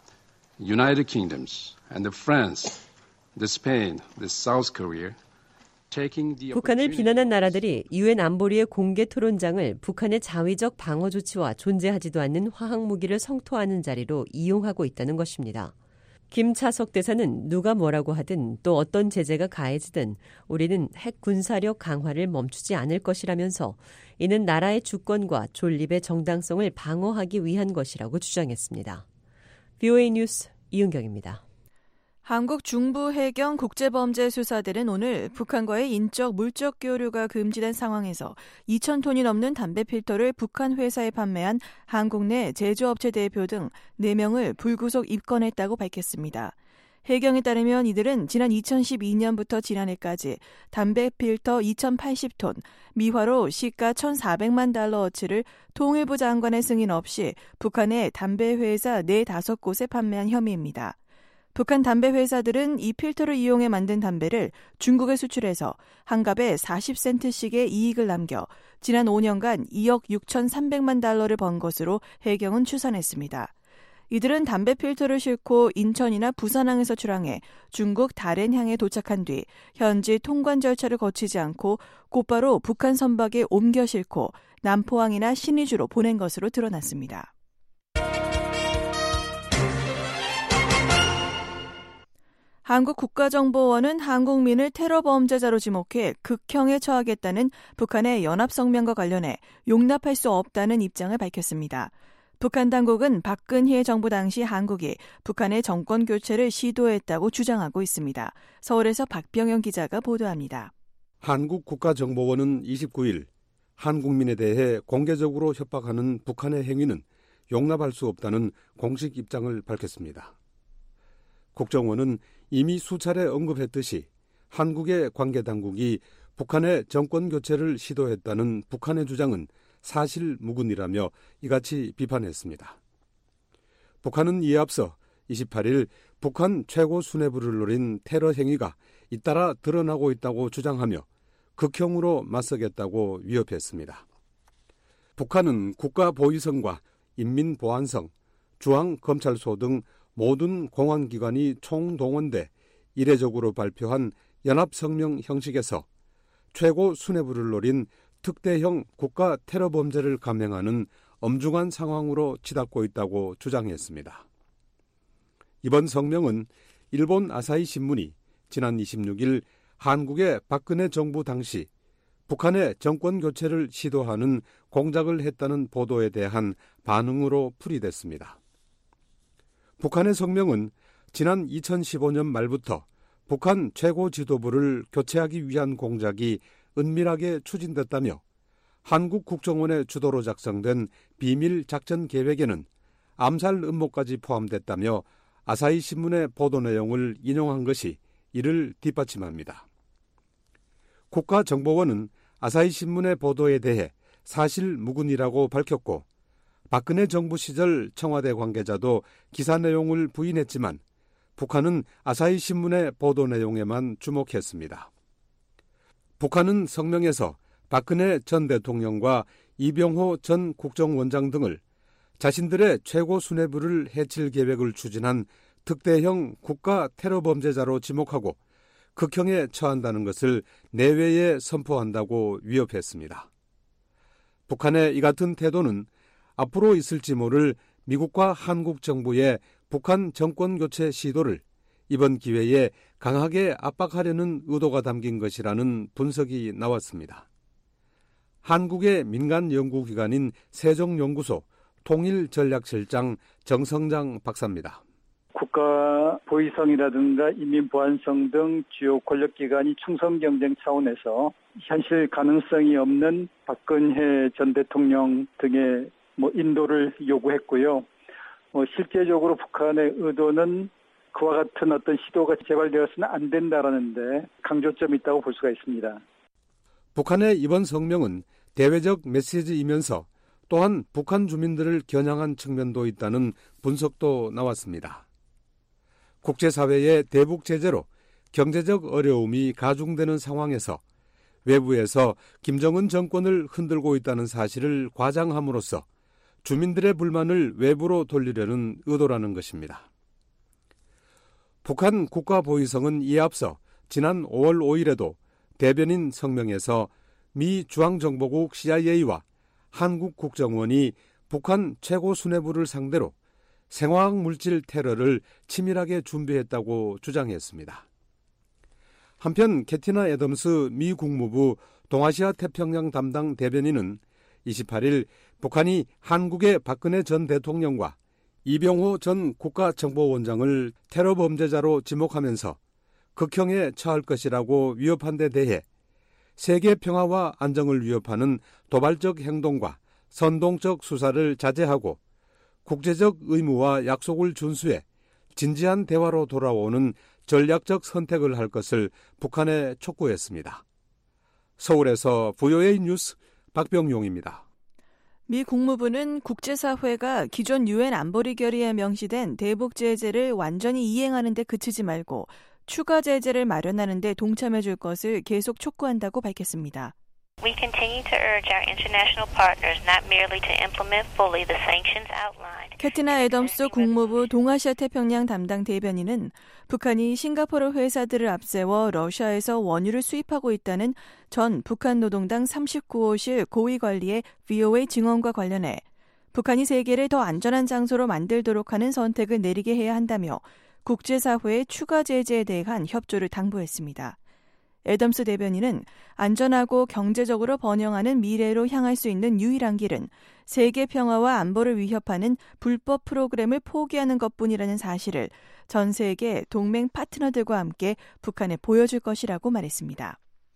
United Kingdoms, and France, the Spain, the South Korea, 북한을 비난한 나라들이 유엔 안보리의 공개 토론장을 북한의 자위적 방어 조치와 존재하지도 않는 화학무기를 성토하는 자리로 이용하고 있다는 것입니다. 김차석 대사는 누가 뭐라고 하든 또 어떤 제재가 가해지든 우리는 핵 군사력 강화를 멈추지 않을 것이라면서 이는 나라의 주권과 존립의 정당성을 방어하기 위한 것이라고 주장했습니다. 브이오에이 뉴스 이은경입니다. 한국 중부 해경 국제범죄수사대는 오늘 북한과의 인적, 물적 교류가 금지된 상황에서 이천 톤이 넘는 담배 필터를 북한 회사에 판매한 한국 내 제조업체 대표 등 네 명을 불구속 입건했다고 밝혔습니다. 해경에 따르면 이들은 지난 이천십이 년부터 지난해까지 담배 필터 이천팔십 톤, 미화로 시가 천사백만 달러어치를 통일부 장관의 승인 없이 북한의 담배 회사 네다섯 곳에 판매한 혐의입니다. 북한 담배 회사들은 이 필터를 이용해 만든 담배를 중국에 수출해서 한 갑에 사십 센트씩의 이익을 남겨 지난 오 년간 이억 육천삼백만 달러를 번 것으로 해경은 추산했습니다. 이들은 담배 필터를 싣고 인천이나 부산항에서 출항해 중국 다롄향에 도착한 뒤 현지 통관 절차를 거치지 않고 곧바로 북한 선박에 옮겨 싣고 남포항이나 신의주로 보낸 것으로 드러났습니다. 한국 국가정보원은 한국민을 테러 범죄자로 지목해 극형에 처하겠다는 북한의 연합성명과 관련해 용납할 수 없다는 입장을 밝혔습니다. 북한 당국은 박근혜 정부 당시 한국이 북한의 정권 교체를 시도했다고 주장하고 있습니다. 서울에서 박병영 기자가 보도합니다. 한국 국가정보원은 이십구 일 한국민에 대해 공개적으로 협박하는 북한의 행위는 용납할 수 없다는 공식 입장을 밝혔습니다. 국정원은 이미 수차례 언급했듯이 한국의 관계당국이 북한의 정권교체를 시도했다는 북한의 주장은 사실무근이라며 이같이 비판했습니다. 북한은 이에 앞서 이십팔 일 북한 최고 수뇌부를 노린 테러 행위가 잇따라 드러나고 있다고 주장하며 극형으로 맞서겠다고 위협했습니다. 북한은 국가보위성과 인민보안성, 중앙검찰소 등 모든 공안기관이 총동원돼 이례적으로 발표한 연합성명 형식에서 최고 수뇌부를 노린 특대형 국가 테러 범죄를 감행하는 엄중한 상황으로 치닫고 있다고 주장했습니다. 이번 성명은 일본 아사히 신문이 지난 이십육 일 한국의 박근혜 정부 당시 북한의 정권 교체를 시도하는 공작을 했다는 보도에 대한 반응으로 풀이됐습니다. 북한의 성명은 지난 이천십오 년 말부터 북한 최고 지도부를 교체하기 위한 공작이 은밀하게 추진됐다며 한국 국정원의 주도로 작성된 비밀 작전 계획에는 암살 음모까지 포함됐다며 아사히 신문의 보도 내용을 인용한 것이 이를 뒷받침합니다. 국가정보원은 아사히 신문의 보도에 대해 사실 무근이라고 밝혔고 박근혜 정부 시절 청와대 관계자도 기사 내용을 부인했지만 북한은 아사히 신문의 보도 내용에만 주목했습니다. 북한은 성명에서 박근혜 전 대통령과 이병호 전 국정원장 등을 자신들의 최고 수뇌부를 해칠 계획을 추진한 특대형 국가 테러 범죄자로 지목하고 극형에 처한다는 것을 내외에 선포한다고 위협했습니다. 북한의 이 같은 태도는 앞으로 있을지 모를 미국과 한국 정부의 북한 정권 교체 시도를 이번 기회에 강하게 압박하려는 의도가 담긴 것이라는 분석이 나왔습니다. 한국의 민간 연구기관인 세종연구소 통일전략실장 정성장 박사입니다. 국가 보위성이라든가 인민보안성 등 주요 권력기관이 충성 경쟁 차원에서 현실 가능성이 없는 박근혜 전 대통령 등의 뭐 인도를 요구했고요. 뭐 실제적으로 북한의 의도는 그와 같은 어떤 시도가 재발되어서는 안 된다라는데 강조점이 있다고 볼 수가 있습니다. 북한의 이번 성명은 대외적 메시지이면서 또한 북한 주민들을 겨냥한 측면도 있다는 분석도 나왔습니다. 국제사회의 대북 제재로 경제적 어려움이 가중되는 상황에서 외부에서 김정은 정권을 흔들고 있다는 사실을 과장함으로써 주민들의 불만을 외부로 돌리려는 의도라는 것입니다. 북한 국가보위성은 이에 앞서 지난 오월 오일에도 대변인 성명에서 미 중앙정보국 씨아이에이와 한국 국정원이 북한 최고 수뇌부를 상대로 생화학 물질 테러를 치밀하게 준비했다고 주장했습니다. 한편 캐티나 애덤스 미 국무부 동아시아 태평양 담당 대변인은 이십팔일 북한이 한국의 박근혜 전 대통령과 이병호 전 국가정보원장을 테러 범죄자로 지목하면서 극형에 처할 것이라고 위협한 데 대해 세계 평화와 안정을 위협하는 도발적 행동과 선동적 수사를 자제하고 국제적 의무와 약속을 준수해 진지한 대화로 돌아오는 전략적 선택을 할 것을 북한에 촉구했습니다. 서울에서 브이오에이 뉴스 박병용입니다. 미 국무부는 국제사회가 기존 유엔 안보리 결의에 명시된 대북 제재를 완전히 이행하는 데 그치지 말고 추가 제재를 마련하는 데 동참해 줄 것을 계속 촉구한다고 밝혔습니다. We continue to urge our international partners not merely to implement fully the sanctions outlined. 캐티나 애덤스 국무부 동아시아 태평양 담당 대변인은 북한이 싱가포르 회사들을 앞세워 러시아에서 원유를 수입하고 있다는 전 북한 노동당 삼십구 호실 고위 관리의 브이오에이 증언과 관련해 북한이 세계를 더 안전한 장소로 만들도록 하는 선택을 내리게 해야 한다며 국제사회의 추가 제재에 대한 협조를 당부했습니다. 애덤스 대변인은 안전하고 경제적으로 번영하는 미래로 향할 수 있는 유일한 길은 세계 평화와 안보를 위협하는 불법 프로그램을 포기하는 것뿐이라는 사실을 전 세계 동맹 파트너들과 함께 북한에 보여줄 것이라고 말했습니다.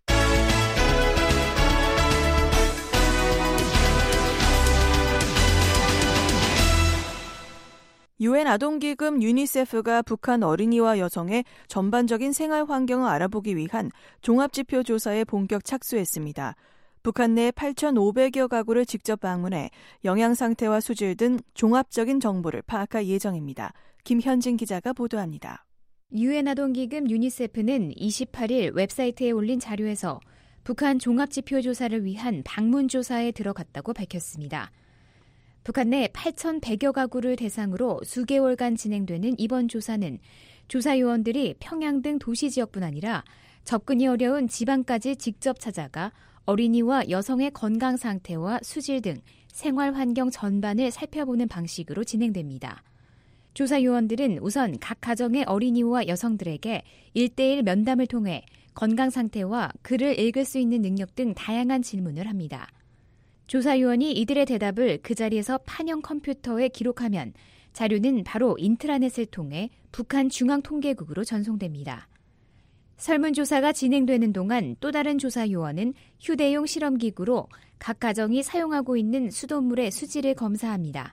유엔 아동기금 유니세프가 북한 어린이와 여성의 전반적인 생활 환경을 알아보기 위한 종합지표 조사에 본격 착수했습니다. 북한 내 팔천오백여 가구를 직접 방문해 영양 상태와 수질 등 종합적인 정보를 파악할 예정입니다. 김현진 기자가 보도합니다. 유엔 아동기금 유니세프는 이십팔일 웹사이트에 올린 자료에서 북한 종합지표 조사를 위한 방문 조사에 들어갔다고 밝혔습니다. 북한 내 팔천백여 가구를 대상으로 수개월간 진행되는 이번 조사는 조사 요원들이 평양 등 도시 지역뿐 아니라 접근이 어려운 지방까지 직접 찾아가 어린이와 여성의 건강 상태와 수질 등 생활 환경 전반을 살펴보는 방식으로 진행됩니다. 조사 요원들은 우선 각 가정의 어린이와 여성들에게 일대일 면담을 통해 건강 상태와 글을 읽을 수 있는 능력 등 다양한 질문을 합니다. 조사요원이 이들의 대답을 그 자리에서 판형 컴퓨터에 기록하면 자료는 바로 인트라넷을 통해 북한 중앙통계국으로 전송됩니다. 설문조사가 진행되는 동안 또 다른 조사요원은 휴대용 실험기구로 각 가정이 사용하고 있는 수돗물의 수질을 검사합니다.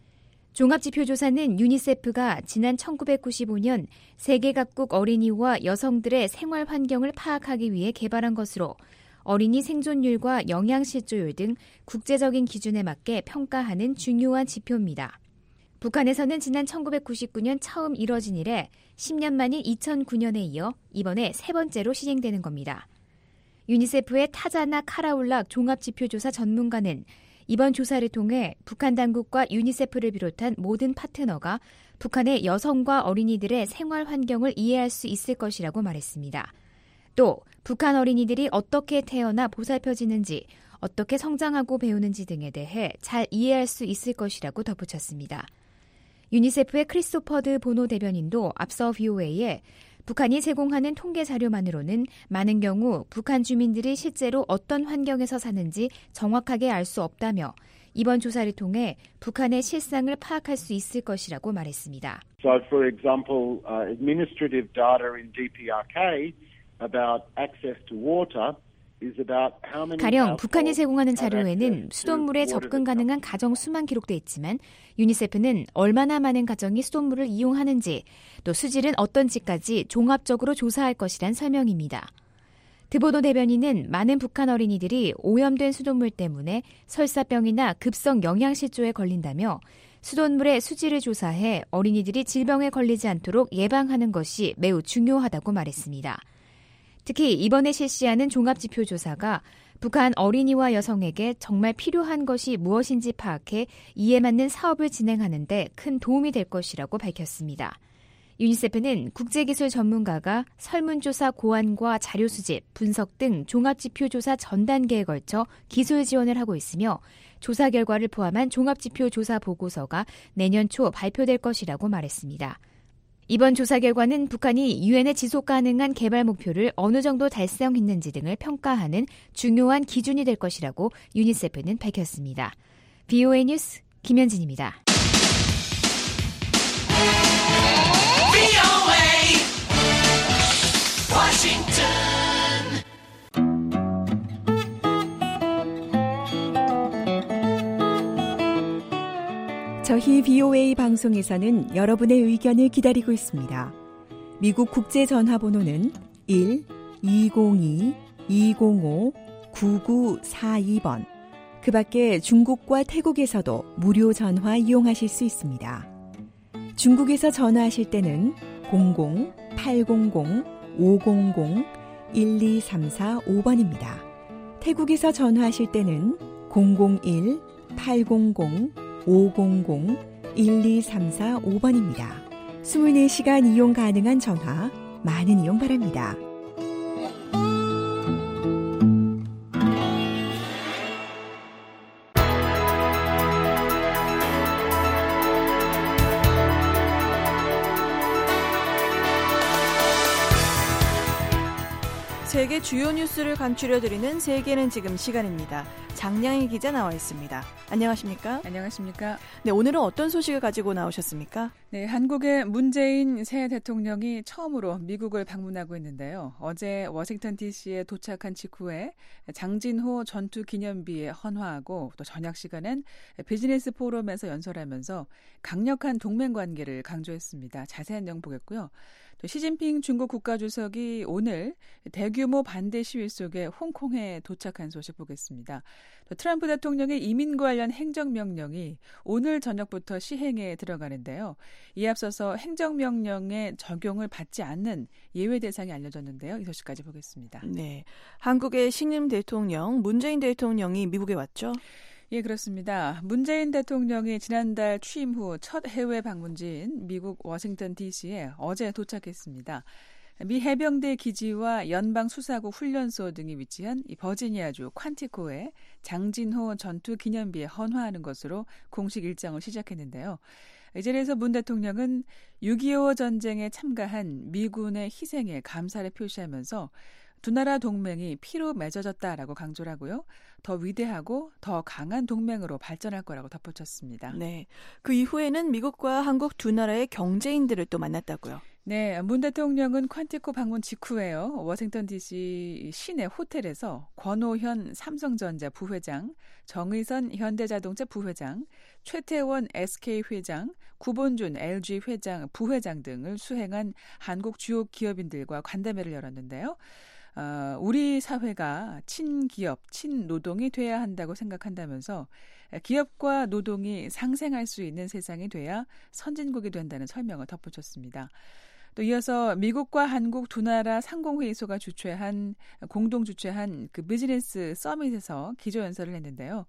종합지표조사는 유니세프가 지난 천구백구십오 년 세계 각국 어린이와 여성들의 생활 환경을 파악하기 위해 개발한 것으로 어린이 생존율과 영양실조율 등 국제적인 기준에 맞게 평가하는 중요한 지표입니다. 북한에서는 지난 천구백구십구 년 처음 이뤄진 이래 십 년 만인 이천구 년에 이어 이번에 세 번째로 시행되는 겁니다. 유니세프의 타자나 카라울락 종합지표조사 전문가는 이번 조사를 통해 북한 당국과 유니세프를 비롯한 모든 파트너가 북한의 여성과 어린이들의 생활 환경을 이해할 수 있을 것이라고 말했습니다. 또 북한 어린이들이 어떻게 태어나 보살펴지는지, 어떻게 성장하고 배우는지 등에 대해 잘 이해할 수 있을 것이라고 덧붙였습니다. 유니세프의 크리스토퍼드 보노 대변인도 앞서 브이오에이에 북한이 제공하는 통계 자료만으로는 많은 경우 북한 주민들이 실제로 어떤 환경에서 사는지 정확하게 알 수 없다며 이번 조사를 통해 북한의 실상을 파악할 수 있을 것이라고 말했습니다. So, for example, uh, administrative data in 디피아르케이 about access to water. 가령 북한이 제공하는 자료에는 수돗물에 접근 가능한 가정 수만 기록돼 있지만 유니세프는 얼마나 많은 가정이 수돗물을 이용하는지 또 수질은 어떤지까지 종합적으로 조사할 것이란 설명입니다. 드보노 대변인은 많은 북한 어린이들이 오염된 수돗물 때문에 설사병이나 급성 영양실조에 걸린다며 수돗물의 수질을 조사해 어린이들이 질병에 걸리지 않도록 예방하는 것이 매우 중요하다고 말했습니다. 특히 이번에 실시하는 종합지표조사가 북한 어린이와 여성에게 정말 필요한 것이 무엇인지 파악해 이에 맞는 사업을 진행하는 데 큰 도움이 될 것이라고 밝혔습니다. 유니세프는 국제기술 전문가가 설문조사 고안과 자료 수집, 분석 등 종합지표조사 전 단계에 걸쳐 기술 지원을 하고 있으며 조사 결과를 포함한 종합지표조사 보고서가 내년 초 발표될 것이라고 말했습니다. 이번 조사 결과는 북한이 유엔의 지속가능한 개발 목표를 어느 정도 달성했는지 등을 평가하는 중요한 기준이 될 것이라고 유니세프는 밝혔습니다. 브이오에이 뉴스 김현진입니다. 저희 브이오에이 방송에서는 여러분의 의견을 기다리고 있습니다. 미국 국제전화번호는 일 이공이 이공오 구구사이 번. 그 밖에 중국과 태국에서도 무료 전화 이용하실 수 있습니다. 중국에서 전화하실 때는 공공 팔공공 오공공 일이삼사오 번입니다. 태국에서 전화하실 때는 공공일 팔공공 오공공 일이삼사오 번입니다. 이십사 시간 이용 가능한 전화 많은 이용 바랍니다. 세계 주요 뉴스를 간추려드리는 세계는 지금 시간입니다. 장량희 기자 나와 있습니다. 안녕하십니까? 안녕하십니까? 네, 오늘은 어떤 소식을 가지고 나오셨습니까? 네, 한국의 문재인 새 대통령이 처음으로 미국을 방문하고 있는데요. 어제 워싱턴 디씨에 도착한 직후에 장진호 전투 기념비에 헌화하고 또 저녁 시간엔 비즈니스 포럼에서 연설하면서 강력한 동맹 관계를 강조했습니다. 자세한 내용 보겠고요. 또 시진핑 중국 국가주석이 오늘 대규모 반대 시위 속에 홍콩에 도착한 소식 보겠습니다. 또 트럼프 대통령의 이민 관련 행정명령이 오늘 저녁부터 시행에 들어가는데요. 이에 앞서서 행정명령의 적용을 받지 않는 예외 대상이 알려졌는데요. 이 소식까지 보겠습니다. 네, 한국의 신임 대통령 문재인 대통령이 미국에 왔죠? 예, 그렇습니다. 문재인 대통령이 지난달 취임 후 첫 해외 방문지인 미국 워싱턴 디씨에 어제 도착했습니다. 미 해병대 기지와 연방수사국 훈련소 등이 위치한 이 버지니아주 퀀티코에 장진호 전투 기념비에 헌화하는 것으로 공식 일정을 시작했는데요. 이 자리에서 문 대통령은 육이오 전쟁에 참가한 미군의 희생에 감사를 표시하면서 두 나라 동맹이 피로 맺어졌다라고 강조를 하고요. 더 위대하고 더 강한 동맹으로 발전할 거라고 덧붙였습니다. 네, 그 이후에는 미국과 한국 두 나라의 경제인들을 또 만났다고요. 네, 문 대통령은 퀀티코 방문 직후에요. 워싱턴 디씨 시내 호텔에서 권오현 삼성전자 부회장, 정의선 현대자동차 부회장, 최태원 에스케이 회장, 구본준 엘지 회장, 부회장 등을 수행한 한국 주요 기업인들과 간담회를 열었는데요. 어, 우리 사회가 친기업, 친노동이 돼야 한다고 생각한다면서 기업과 노동이 상생할 수 있는 세상이 돼야 선진국이 된다는 설명을 덧붙였습니다. 또 이어서 미국과 한국 두 나라 상공회의소가 주최한 공동 주최한 그 비즈니스 서밋에서 기조연설을 했는데요.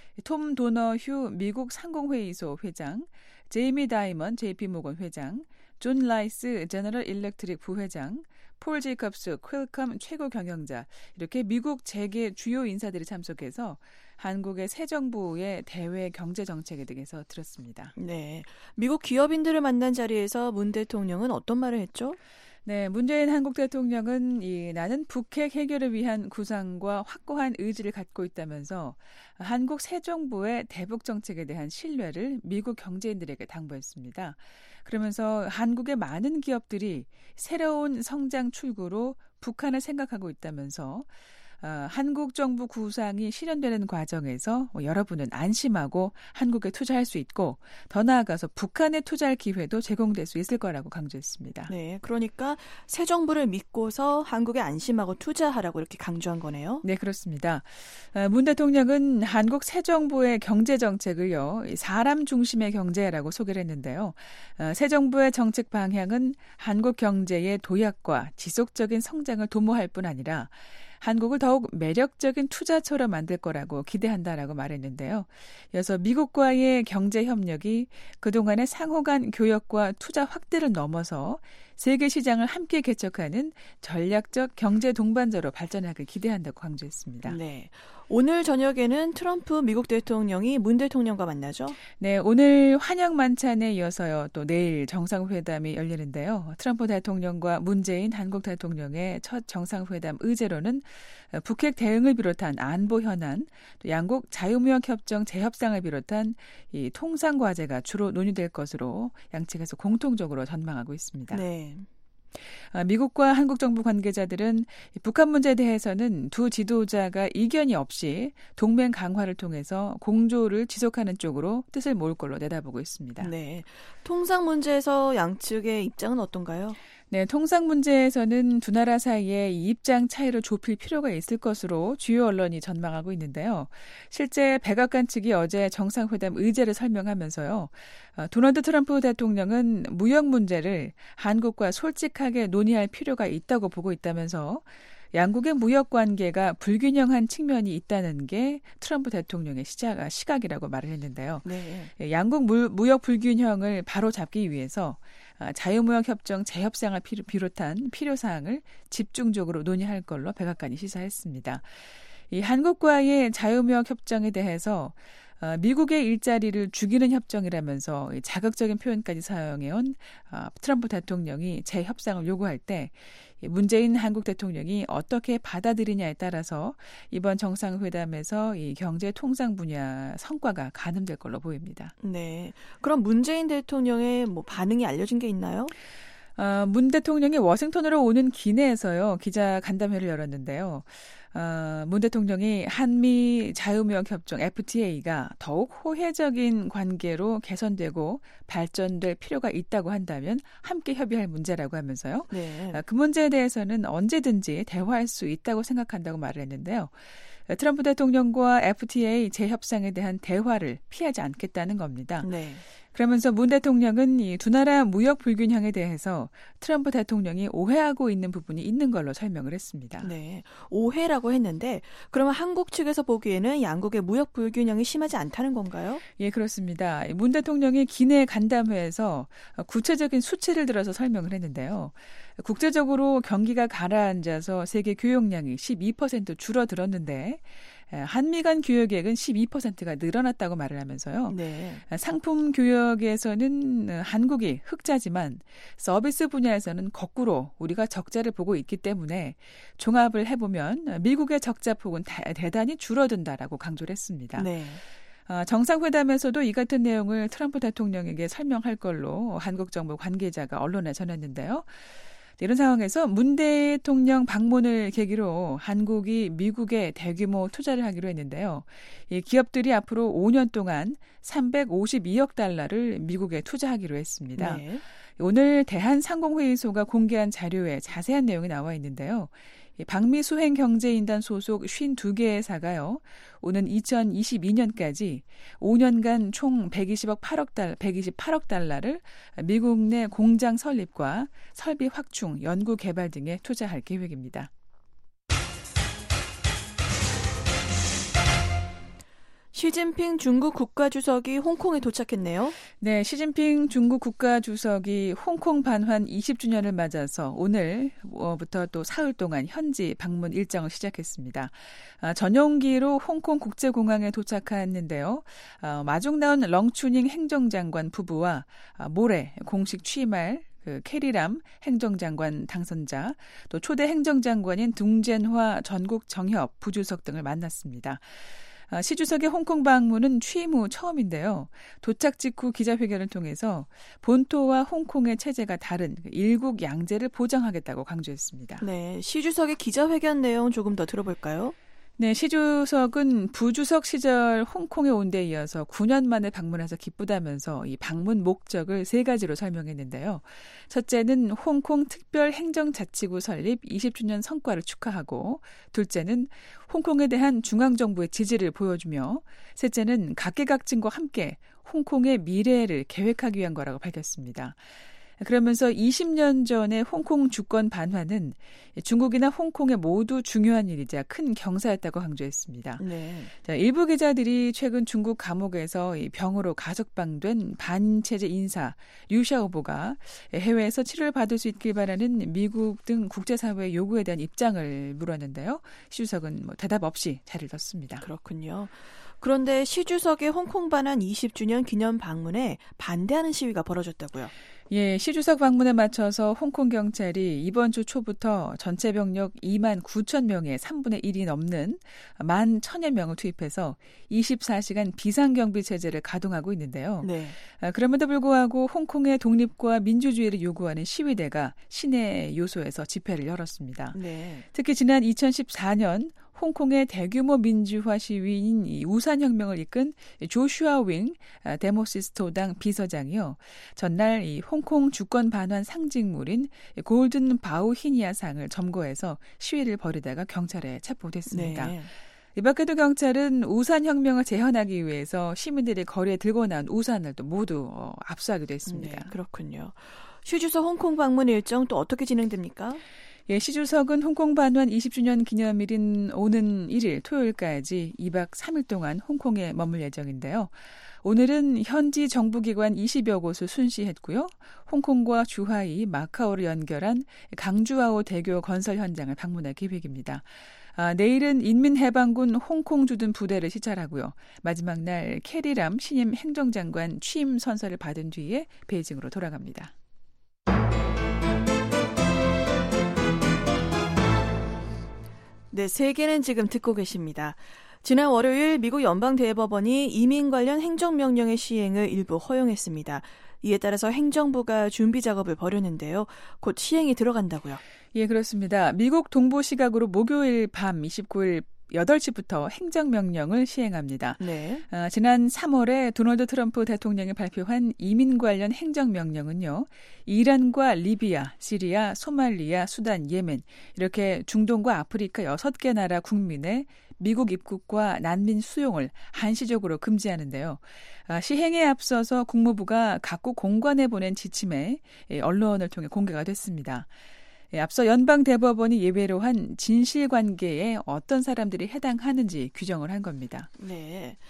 톰 도너휴 미국 상공회의소 회장, 제이미 다이먼 제이피모건 회장, 존 라이스 제너럴 일렉트릭 부회장, 폴 제이컵스 퀄컴 최고 경영자 이렇게 미국 재계 주요 인사들이 참석해서 한국의 새 정부의 대외 경제 정책에 대해서 들었습니다. 네, 미국 기업인들을 만난 자리에서 문 대통령은 어떤 말을 했죠? 네, 문재인 한국 대통령은 이 나는 북핵 해결을 위한 구상과 확고한 의지를 갖고 있다면서 한국 새 정부의 대북 정책에 대한 신뢰를 미국 경제인들에게 당부했습니다. 그러면서 한국의 많은 기업들이 새로운 성장 출구로 북한을 생각하고 있다면서 어, 한국 정부 구상이 실현되는 과정에서 여러분은 안심하고 한국에 투자할 수 있고 더 나아가서 북한에 투자할 기회도 제공될 수 있을 거라고 강조했습니다. 네, 그러니까 새 정부를 믿고서 한국에 안심하고 투자하라고 이렇게 강조한 거네요. 네, 그렇습니다. 어, 문 대통령은 한국 새 정부의 경제 정책을요, 사람 중심의 경제라고 소개를 했는데요. 어, 새 정부의 정책 방향은 한국 경제의 도약과 지속적인 성장을 도모할 뿐 아니라 한국을 더욱 매력적인 투자처로 만들 거라고 기대한다라고 말했는데요. 이어서 미국과의 경제 협력이 그동안의 상호 간 교역과 투자 확대를 넘어서 세계 시장을 함께 개척하는 전략적 경제 동반자로 발전하길 기대한다고 강조했습니다. 네. 오늘 저녁에는 트럼프 미국 대통령이 문 대통령과 만나죠? 네, 오늘 환영 만찬에 이어서요. 또 내일 정상회담이 열리는데요. 트럼프 대통령과 문재인 한국 대통령의 첫 정상회담 의제로는 북핵 대응을 비롯한 안보 현안, 또 양국 자유무역협정 재협상을 비롯한 이 통상 과제가 주로 논의될 것으로 양측에서 공통적으로 전망하고 있습니다. 네. 미국과 한국 정부 관계자들은 북한 문제에 대해서는 두 지도자가 이견이 없이 동맹 강화를 통해서 공조를 지속하는 쪽으로 뜻을 모을 걸로 내다보고 있습니다. 네, 통상 문제에서 양측의 입장은 어떤가요? 네, 통상 문제에서는 두 나라 사이에 이 입장 차이를 좁힐 필요가 있을 것으로 주요 언론이 전망하고 있는데요. 실제 백악관 측이 어제 정상회담 의제를 설명하면서요. 도널드 트럼프 대통령은 무역 문제를 한국과 솔직하게 논의할 필요가 있다고 보고 있다면서 양국의 무역 관계가 불균형한 측면이 있다는 게 트럼프 대통령의 시작, 시각이라고 말을 했는데요. 네. 양국 무, 무역 불균형을 바로잡기 위해서 자유무역협정 재협상을 비롯한 필요사항을 집중적으로 논의할 걸로 백악관이 시사했습니다. 이 한국과의 자유무역협정에 대해서 미국의 일자리를 죽이는 협정이라면서 자극적인 표현까지 사용해온 트럼프 대통령이 재협상을 요구할 때 문재인 한국 대통령이 어떻게 받아들이냐에 따라서 이번 정상회담에서 이 경제 통상 분야 성과가 가늠될 걸로 보입니다. 네. 그럼 문재인 대통령의 뭐 반응이 알려진 게 있나요? 어, 문 대통령이 워싱턴으로 오는 기내에서요 기자 간담회를 열었는데요. 어, 문 대통령이 한미 자유무역협정 에프티에이가 더욱 호혜적인 관계로 개선되고 발전될 필요가 있다고 한다면 함께 협의할 문제라고 하면서요. 네. 어, 그 문제에 대해서는 언제든지 대화할 수 있다고 생각한다고 말을 했는데요. 트럼프 대통령과 에프티에이 재협상에 대한 대화를 피하지 않겠다는 겁니다. 네. 그러면서 문 대통령은 이 두 나라 무역 불균형에 대해서 트럼프 대통령이 오해하고 있는 부분이 있는 걸로 설명을 했습니다. 네, 오해라고 했는데 그러면 한국 측에서 보기에는 양국의 무역 불균형이 심하지 않다는 건가요? 예, 그렇습니다. 문 대통령이 기내 간담회에서 구체적인 수치를 들어서 설명을 했는데요. 국제적으로 경기가 가라앉아서 세계 교역량이 십이 퍼센트 줄어들었는데 한미 간 교역액은 십이 퍼센트가 늘어났다고 말을 하면서요. 네. 상품 교역에서는 한국이 흑자지만 서비스 분야에서는 거꾸로 우리가 적자를 보고 있기 때문에 종합을 해보면 미국의 적자폭은 대단히 줄어든다라고 강조를 했습니다. 네. 정상회담에서도 이 같은 내용을 트럼프 대통령에게 설명할 걸로 한국 정부 관계자가 언론에 전했는데요. 이런 상황에서 문 대통령 방문을 계기로 한국이 미국에 대규모 투자를 하기로 했는데요. 이 기업들이 앞으로 오 년 동안 삼백오십이억 달러를 미국에 투자하기로 했습니다. 네. 오늘 대한상공회의소가 공개한 자료에 자세한 내용이 나와 있는데요. 박미수행경제인단 소속 오십이 개 회사가요. 오는 이천이십이 년까지 오 년간 총 백이십억 팔억 달러, 백이십팔억 달러를 미국 내 공장 설립과 설비 확충, 연구 개발 등에 투자할 계획입니다. 시진핑 중국 국가주석이 홍콩에 도착했네요. 네, 시진핑 중국 국가주석이 홍콩 반환 이십 주년을 맞아서 오늘부터 또 사흘 동안 현지 방문 일정을 시작했습니다. 아, 전용기로 홍콩 국제공항에 도착했는데요. 아, 마중 나온 렁추닝 행정장관 부부와 아, 모레 공식 취임할 그 캐리람 행정장관 당선자, 또 초대 행정장관인 둥젠화 전국 정협 부주석 등을 만났습니다. 시 주석의 홍콩 방문은 취임 후 처음인데요. 도착 직후 기자회견을 통해서 본토와 홍콩의 체제가 다른 일국 양제를 보장하겠다고 강조했습니다. 네, 시 주석의 기자회견 내용 조금 더 들어볼까요? 네, 시 주석은 부주석 시절 홍콩에 온 데 이어서 구 년 만에 방문해서 기쁘다면서 이 방문 목적을 세 가지로 설명했는데요. 첫째는 홍콩 특별행정자치구 설립 이십 주년 성과를 축하하고, 둘째는 홍콩에 대한 중앙정부의 지지를 보여주며, 셋째는 각계각층과 함께 홍콩의 미래를 계획하기 위한 거라고 밝혔습니다. 그러면서 이십 년 전의 홍콩 주권 반환은 중국이나 홍콩에 모두 중요한 일이자 큰 경사였다고 강조했습니다. 네. 자, 일부 기자들이 최근 중국 감옥에서 병으로 가석방된 반체제 인사 류샤오보가 해외에서 치료를 받을 수 있길 바라는 미국 등 국제사회의 요구에 대한 입장을 물었는데요. 시 주석은 뭐 대답 없이 자리를 떴습니다. 그렇군요. 그런데 시 주석의 홍콩 반환 이십 주년 기념 방문에 반대하는 시위가 벌어졌다고요? 예, 시 주석 방문에 맞춰서 홍콩 경찰이 이번 주 초부터 전체 병력 이만 구천 명의 삼분의 일이 넘는 만 천여 명을 투입해서 이십사 시간 비상경비 체제를 가동하고 있는데요. 네. 그럼에도 불구하고 홍콩의 독립과 민주주의를 요구하는 시위대가 시내 요소에서 집회를 열었습니다. 네. 특히 지난 이천십사 년 홍콩의 대규모 민주화 시위인 우산혁명을 이끈 조슈아 윙 데모시스토당 비서장이요. 전날 이 홍콩 주권 반환 상징물인 골든 바우히니아상을 점거해서 시위를 벌이다가 경찰에 체포됐습니다. 네. 이 밖에도 경찰은 우산혁명을 재현하기 위해서 시민들이 거리에 들고 나온 우산을 또 모두 어, 압수하기도 했습니다. 네, 그렇군요. 시 주석 홍콩 방문 일정 또 어떻게 진행됩니까? 예, 시 주석은 홍콩 반환 이십 주년 기념일인 오는 일 일 토요일까지 이 박 삼 일 동안 홍콩에 머물 예정인데요. 오늘은 현지 정부기관 이십여 곳을 순시했고요. 홍콩과 주하이, 마카오를 연결한 강주아오 대교 건설 현장을 방문할 계획입니다. 아, 내일은 인민해방군 홍콩 주둔 부대를 시찰하고요. 마지막 날 캐리람 신임 행정장관 취임 선서를 받은 뒤에 베이징으로 돌아갑니다. 네, 세계는 지금 듣고 계십니다. 지난 월요일 미국 연방대법원이 이민 관련 행정명령의 시행을 일부 허용했습니다. 이에 따라서 행정부가 준비 작업을 벌였는데요. 곧 시행이 들어간다고요. 예, 그렇습니다. 미국 동부 시각으로 목요일 밤 이십구 일 여덟 시부터 행정명령을 시행합니다. 네. 아, 지난 삼월에 도널드 트럼프 대통령이 발표한 이민 관련 행정명령은요. 이란과 리비아, 시리아, 소말리아, 수단, 예멘 이렇게 중동과 아프리카 여섯 개 나라 국민의 미국 입국과 난민 수용을 한시적으로 금지하는데요. 아, 시행에 앞서서 국무부가 각국 공관에 보낸 지침에 언론을 통해 공개가 됐습니다. 예, 앞서 연방대법원이 예외로 한 진실관계에 어떤 사람들이 해당하는지 규정을 한 겁니다. 네.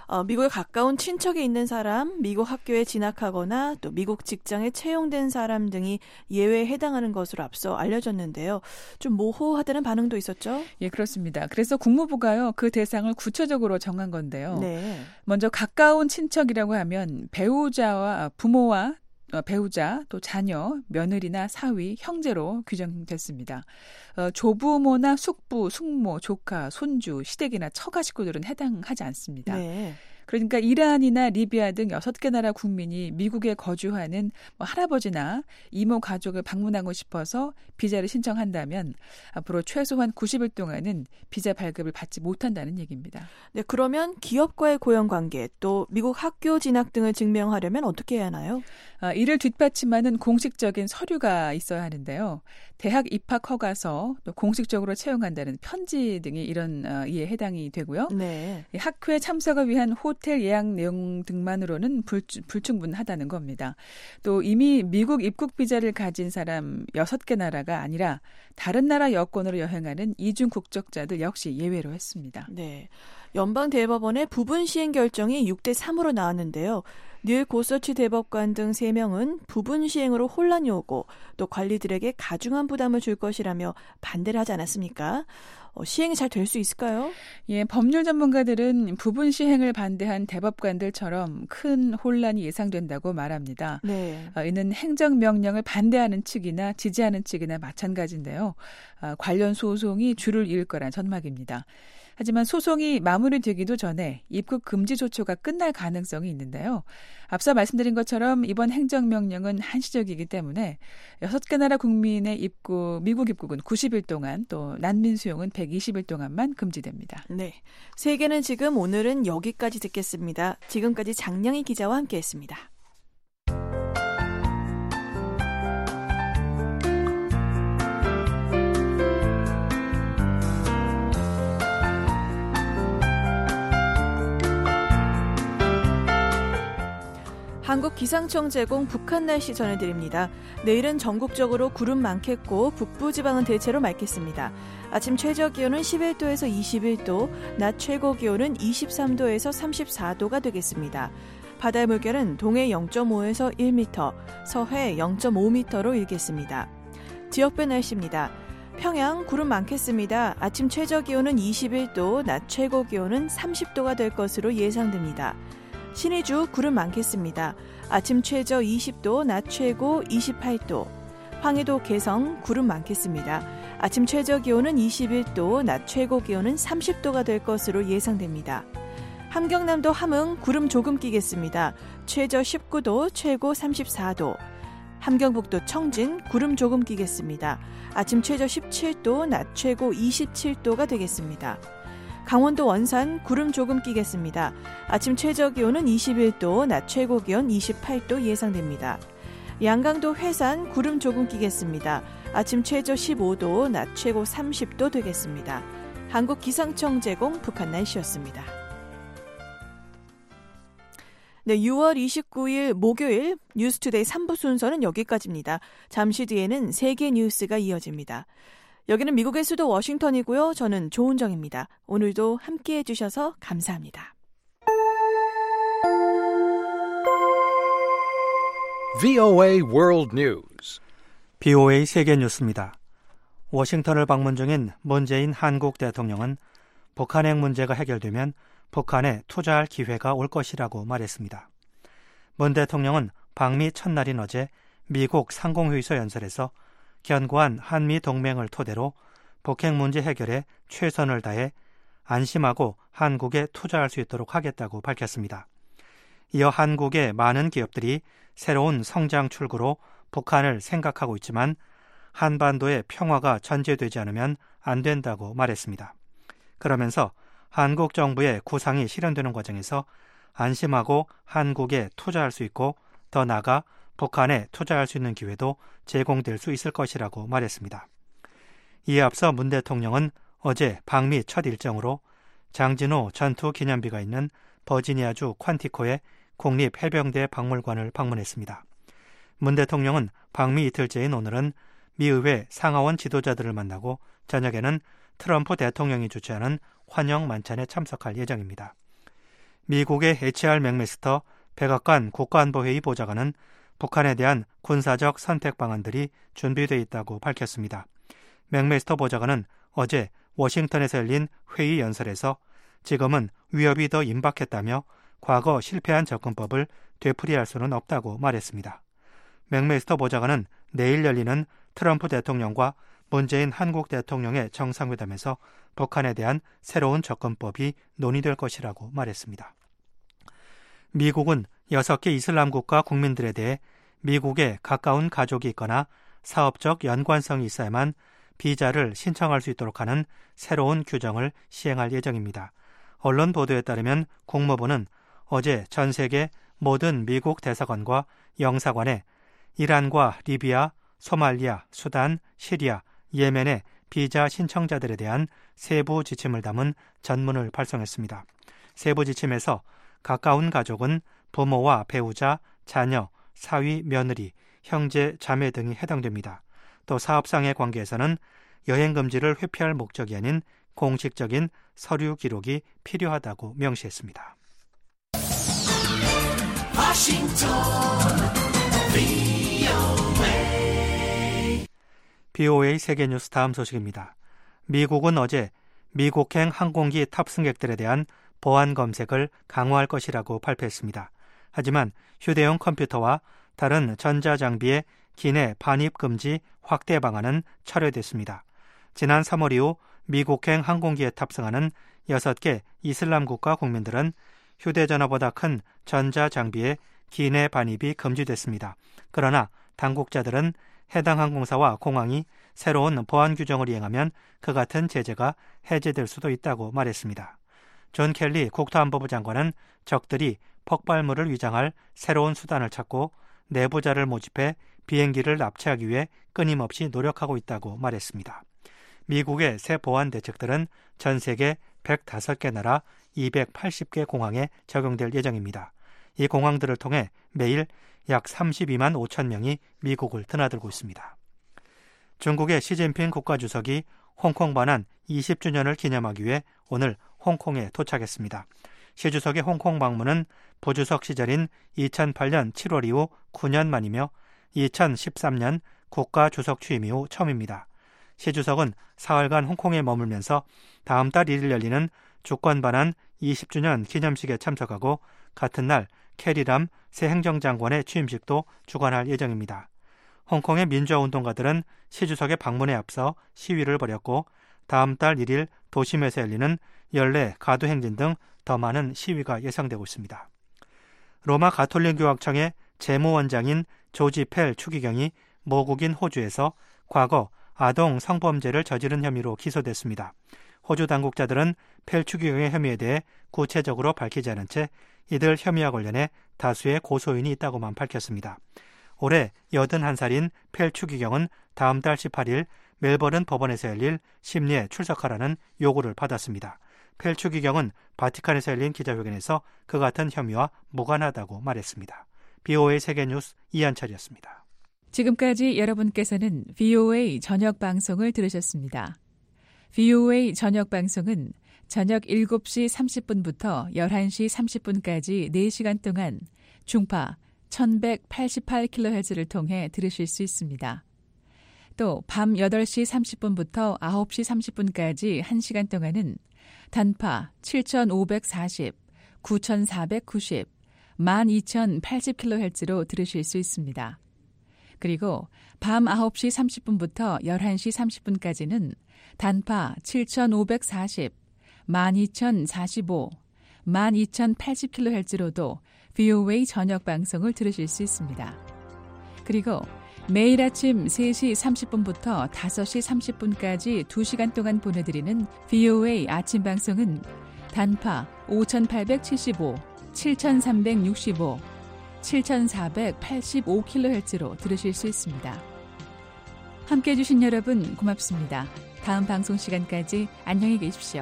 어, 미국에 가까운 친척이 있는 사람, 미국 학교에 진학하거나 또 미국 직장에 채용된 사람 등이 예외에 해당하는 것으로 앞서 알려졌는데요. 좀 모호하다는 반응도 있었죠? 예, 그렇습니다. 그래서 국무부가요, 그 대상을 구체적으로 정한 건데요. 네. 먼저 가까운 친척이라고 하면 배우자와 부모와 어, 배우자, 또 자녀, 며느리나 사위, 형제로 규정됐습니다. 어, 조부모나 숙부, 숙모, 조카, 손주, 시댁이나 처가 식구들은 해당하지 않습니다. 네. 그러니까 이란이나 리비아 등 여섯 개 나라 국민이 미국에 거주하는 뭐 할아버지나 이모 가족을 방문하고 싶어서 비자를 신청한다면 앞으로 최소한 구십 일 동안은 비자 발급을 받지 못한다는 얘기입니다. 네, 그러면 기업과의 고용관계 또 미국 학교 진학 등을 증명하려면 어떻게 해야 하나요? 아, 이를 뒷받침하는 공식적인 서류가 있어야 하는데요. 대학 입학 허가서, 또 공식적으로 채용한다는 편지 등이 이런 어, 이에 해당이 되고요. 네. 학회에 참석을 위한 호텔 예약 내용 등만으로는 불, 불충분하다는 겁니다. 또 이미 미국 입국 비자를 가진 사람 여섯 개 나라가 아니라 다른 나라 여권으로 여행하는 이중 국적자들 역시 예외로 했습니다. 네. 연방대법원의 부분 시행 결정이 육 대 삼으로 나왔는데요. 뉴욕 고서치 대법관 등 세 명은 부분 시행으로 혼란이 오고 또 관리들에게 가중한 부담을 줄 것이라며 반대를 하지 않았습니까? 어, 시행이 잘 될 수 있을까요? 예, 법률 전문가들은 부분 시행을 반대한 대법관들처럼 큰 혼란이 예상된다고 말합니다. 네. 어, 이는 행정명령을 반대하는 측이나 지지하는 측이나 마찬가지인데요. 어, 관련 소송이 줄을 이을 거란 전망입니다. 하지만 소송이 마무리되기도 전에 입국 금지 조처가 끝날 가능성이 있는데요. 앞서 말씀드린 것처럼 이번 행정명령은 한시적이기 때문에 여섯 개 나라 국민의 입국, 미국 입국은 구십 일 동안, 또 난민 수용은 백이십 일 동안만 금지됩니다. 네, 세계는 지금 오늘은 여기까지 듣겠습니다. 지금까지 장량희 기자와 함께했습니다. 한국 기상청 제공 북한 날씨 전해드립니다. 내일은 전국적으로 구름 많겠고 북부지방은 대체로 맑겠습니다. 아침 최저 기온은 십일 도에서 이십일 도, 낮 최고 기온은 이십삼 도에서 삼십사 도가 되겠습니다. 바다의 물결은 동해 영 점 오에서 일 미터, 서해 영 점 오 미터로 일겠습니다. 지역별 날씨입니다. 평양 구름 많겠습니다. 아침 최저 기온은 이십일 도, 낮 최고 기온은 삼십 도가 될 것으로 예상됩니다. 신의주 구름 많겠습니다. 아침 최저 이십 도, 낮 최고 이십팔 도. 황해도 개성 구름 많겠습니다. 아침 최저 기온은 이십일 도, 낮 최고 기온은 삼십 도가 될 것으로 예상됩니다. 함경남도 함흥 구름 조금 끼겠습니다. 최저 십구 도, 최고 삼십사 도. 함경북도 청진 구름 조금 끼겠습니다. 아침 최저 십칠 도, 낮 최고 이십칠 도가 되겠습니다. 강원도 원산 구름 조금 끼겠습니다. 아침 최저 기온은 이십일 도, 낮 최고 기온 이십팔 도 예상됩니다. 양강도 회산 구름 조금 끼겠습니다. 아침 최저 십오 도, 낮 최고 삼십 도 되겠습니다. 한국기상청 제공 북한 날씨였습니다. 네, 유월 이십구일 목요일 뉴스투데이 삼 부 순서는 여기까지입니다. 잠시 뒤에는 세계 뉴스가 이어집니다. 여기는 미국의 수도 워싱턴이고요. 저는 조은정입니다. 오늘도 함께해 주셔서 감사합니다. 브이오에이 World News. 브이오에이 세계 뉴스입니다. 워싱턴을 방문 중인 문재인 한국 대통령은 북한핵 문제가 해결되면 북한에 투자할 기회가 올 것이라고 말했습니다. 문 대통령은 방미 첫날인 어제 미국 상공회의소 연설에서 견고한 한미 동맹을 토대로 북핵 문제 해결에 최선을 다해 안심하고 한국에 투자할 수 있도록 하겠다고 밝혔습니다. 이어 한국의 많은 기업들이 새로운 성장 출구로 북한을 생각하고 있지만 한반도의 평화가 전제되지 않으면 안 된다고 말했습니다. 그러면서 한국 정부의 구상이 실현되는 과정에서 안심하고 한국에 투자할 수 있고 더 나아가 북한에 투자할 수 있는 기회도 제공될 수 있을 것이라고 말했습니다. 이에 앞서 문 대통령은 어제 방미 첫 일정으로 장진호 전투 기념비가 있는 버지니아주 퀀티코의 국립해병대 박물관을 방문했습니다. 문 대통령은 방미 이틀째인 오늘은 미의회 상하원 지도자들을 만나고 저녁에는 트럼프 대통령이 주최하는 환영 만찬에 참석할 예정입니다. 미국의 에이치알 맥메스터 백악관 국가안보회의 보좌관은 북한에 대한 군사적 선택 방안들이 준비되어 있다고 밝혔습니다. 맥메스터 보좌관은 어제 워싱턴에서 열린 회의 연설에서 지금은 위협이 더 임박했다며 과거 실패한 접근법을 되풀이할 수는 없다고 말했습니다. 맥메스터 보좌관은 내일 열리는 트럼프 대통령과 문재인 한국 대통령의 정상회담에서 북한에 대한 새로운 접근법이 논의될 것이라고 말했습니다. 미국은 여섯 개 이슬람 국가 국민들에 대해 미국에 가까운 가족이 있거나 사업적 연관성이 있어야만 비자를 신청할 수 있도록 하는 새로운 규정을 시행할 예정입니다. 언론 보도에 따르면 국무부는 어제 전 세계 모든 미국 대사관과 영사관에 이란과 리비아, 소말리아, 수단, 시리아, 예멘의 비자 신청자들에 대한 세부 지침을 담은 전문을 발송했습니다. 세부 지침에서 가까운 가족은 부모와 배우자, 자녀, 사위, 며느리, 형제, 자매 등이 해당됩니다. 또 사업상의 관계에서는 여행 금지를 회피할 목적이 아닌 공식적인 서류 기록이 필요하다고 명시했습니다. 워싱턴 브이오에이 브이오에이 세계뉴스 다음 소식입니다. 미국은 어제 미국행 항공기 탑승객들에 대한 보안 검색을 강화할 것이라고 발표했습니다. 하지만 휴대용 컴퓨터와 다른 전자장비의 기내 반입 금지 확대 방안은 철회됐습니다. 지난 삼월 이후 미국행 항공기에 탑승하는 여섯 개 이슬람 국가 국민들은 휴대전화보다 큰 전자장비의 기내 반입이 금지됐습니다. 그러나 당국자들은 해당 항공사와 공항이 새로운 보안 규정을 이행하면 그 같은 제재가 해제될 수도 있다고 말했습니다. 존 켈리 국토안보부 장관은 적들이 폭발물을 위장할 새로운 수단을 찾고 내부자를 모집해 비행기를 납치하기 위해 끊임없이 노력하고 있다고 말했습니다. 미국의 새 보안 대책들은 전 세계 백다섯 개 나라 이백팔십 개 공항에 적용될 예정입니다. 이 공항들을 통해 매일 약 삼십이만 오천 명이 미국을 드나들고 있습니다. 중국의 시진핑 국가주석이 홍콩 반환 이십 주년을 기념하기 위해 오늘 홍콩에 도착했습니다. 시 주석의 홍콩 방문은 부주석 시절인 이천팔 년 칠월 이후 구 년 만이며 이천십삼 년 국가주석 취임 이후 처음입니다. 시 주석은 사흘간 홍콩에 머물면서 다음 달 일 일 열리는 주권 반환 이십 주년 기념식에 참석하고 같은 날 캐리람 새 행정장관의 취임식도 주관할 예정입니다. 홍콩의 민주화운동가들은 시 주석의 방문에 앞서 시위를 벌였고 다음 달 일 일 도심에서 열리는 연례 가두행진 등 더 많은 시위가 예상되고 있습니다. 로마 가톨릭 교학청의 재무원장인 조지 펠 추기경이 모국인 호주에서 과거 아동 성범죄를 저지른 혐의로 기소됐습니다. 호주 당국자들은 펠 추기경의 혐의에 대해 구체적으로 밝히지 않은 채 이들 혐의와 관련해 다수의 고소인이 있다고만 밝혔습니다. 올해 여든한 살인 펠 추기경은 다음 달 십팔 일 멜버른 법원에서 열릴 심리에 출석하라는 요구를 받았습니다. 펠 추기경은 바티칸에서 열린 기자회견에서 그 같은 혐의와 무관하다고 말했습니다. 브이오에이 세계뉴스 이한철이었습니다. 지금까지 여러분께서는 브이오에이 저녁 방송을 들으셨습니다. 브이오에이 저녁 방송은 저녁 일곱 시 삼십 분부터 열한 시 삼십 분까지 네 시간 동안 중파 천백팔십팔 킬로헤르츠를 통해 들으실 수 있습니다. 또 밤 여덟 시 삼십 분부터 아홉 시 삼십 분까지 한 시간 동안은 단파 칠천오백사십, 구천사백구십, 만 이천팔십 킬로헤르츠로 들으실 수 있습니다. 그리고 밤 아홉 시 삼십 분부터 열한 시 삼십 분까지는 단파 칠천오백사십, 만 이천사십오, 만 이천팔십 킬로헤르츠로도 브이오에이 저녁 방송을 들으실 수 있습니다. 그리고 매일 아침 세 시 삼십 분부터 다섯 시 삼십 분까지 두 시간 동안 보내드리는 브이오에이 아침 방송은 단파 오천팔백칠십오, 칠천삼백육십오, 칠천사백팔십오 킬로헤르츠로 들으실 수 있습니다. 함께해 주신 여러분 고맙습니다. 다음 방송 시간까지 안녕히 계십시오.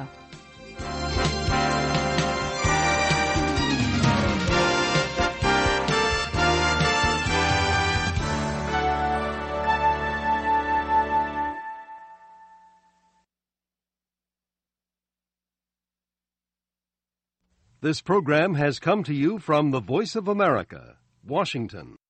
This program has come to you from the Voice of America, Washington.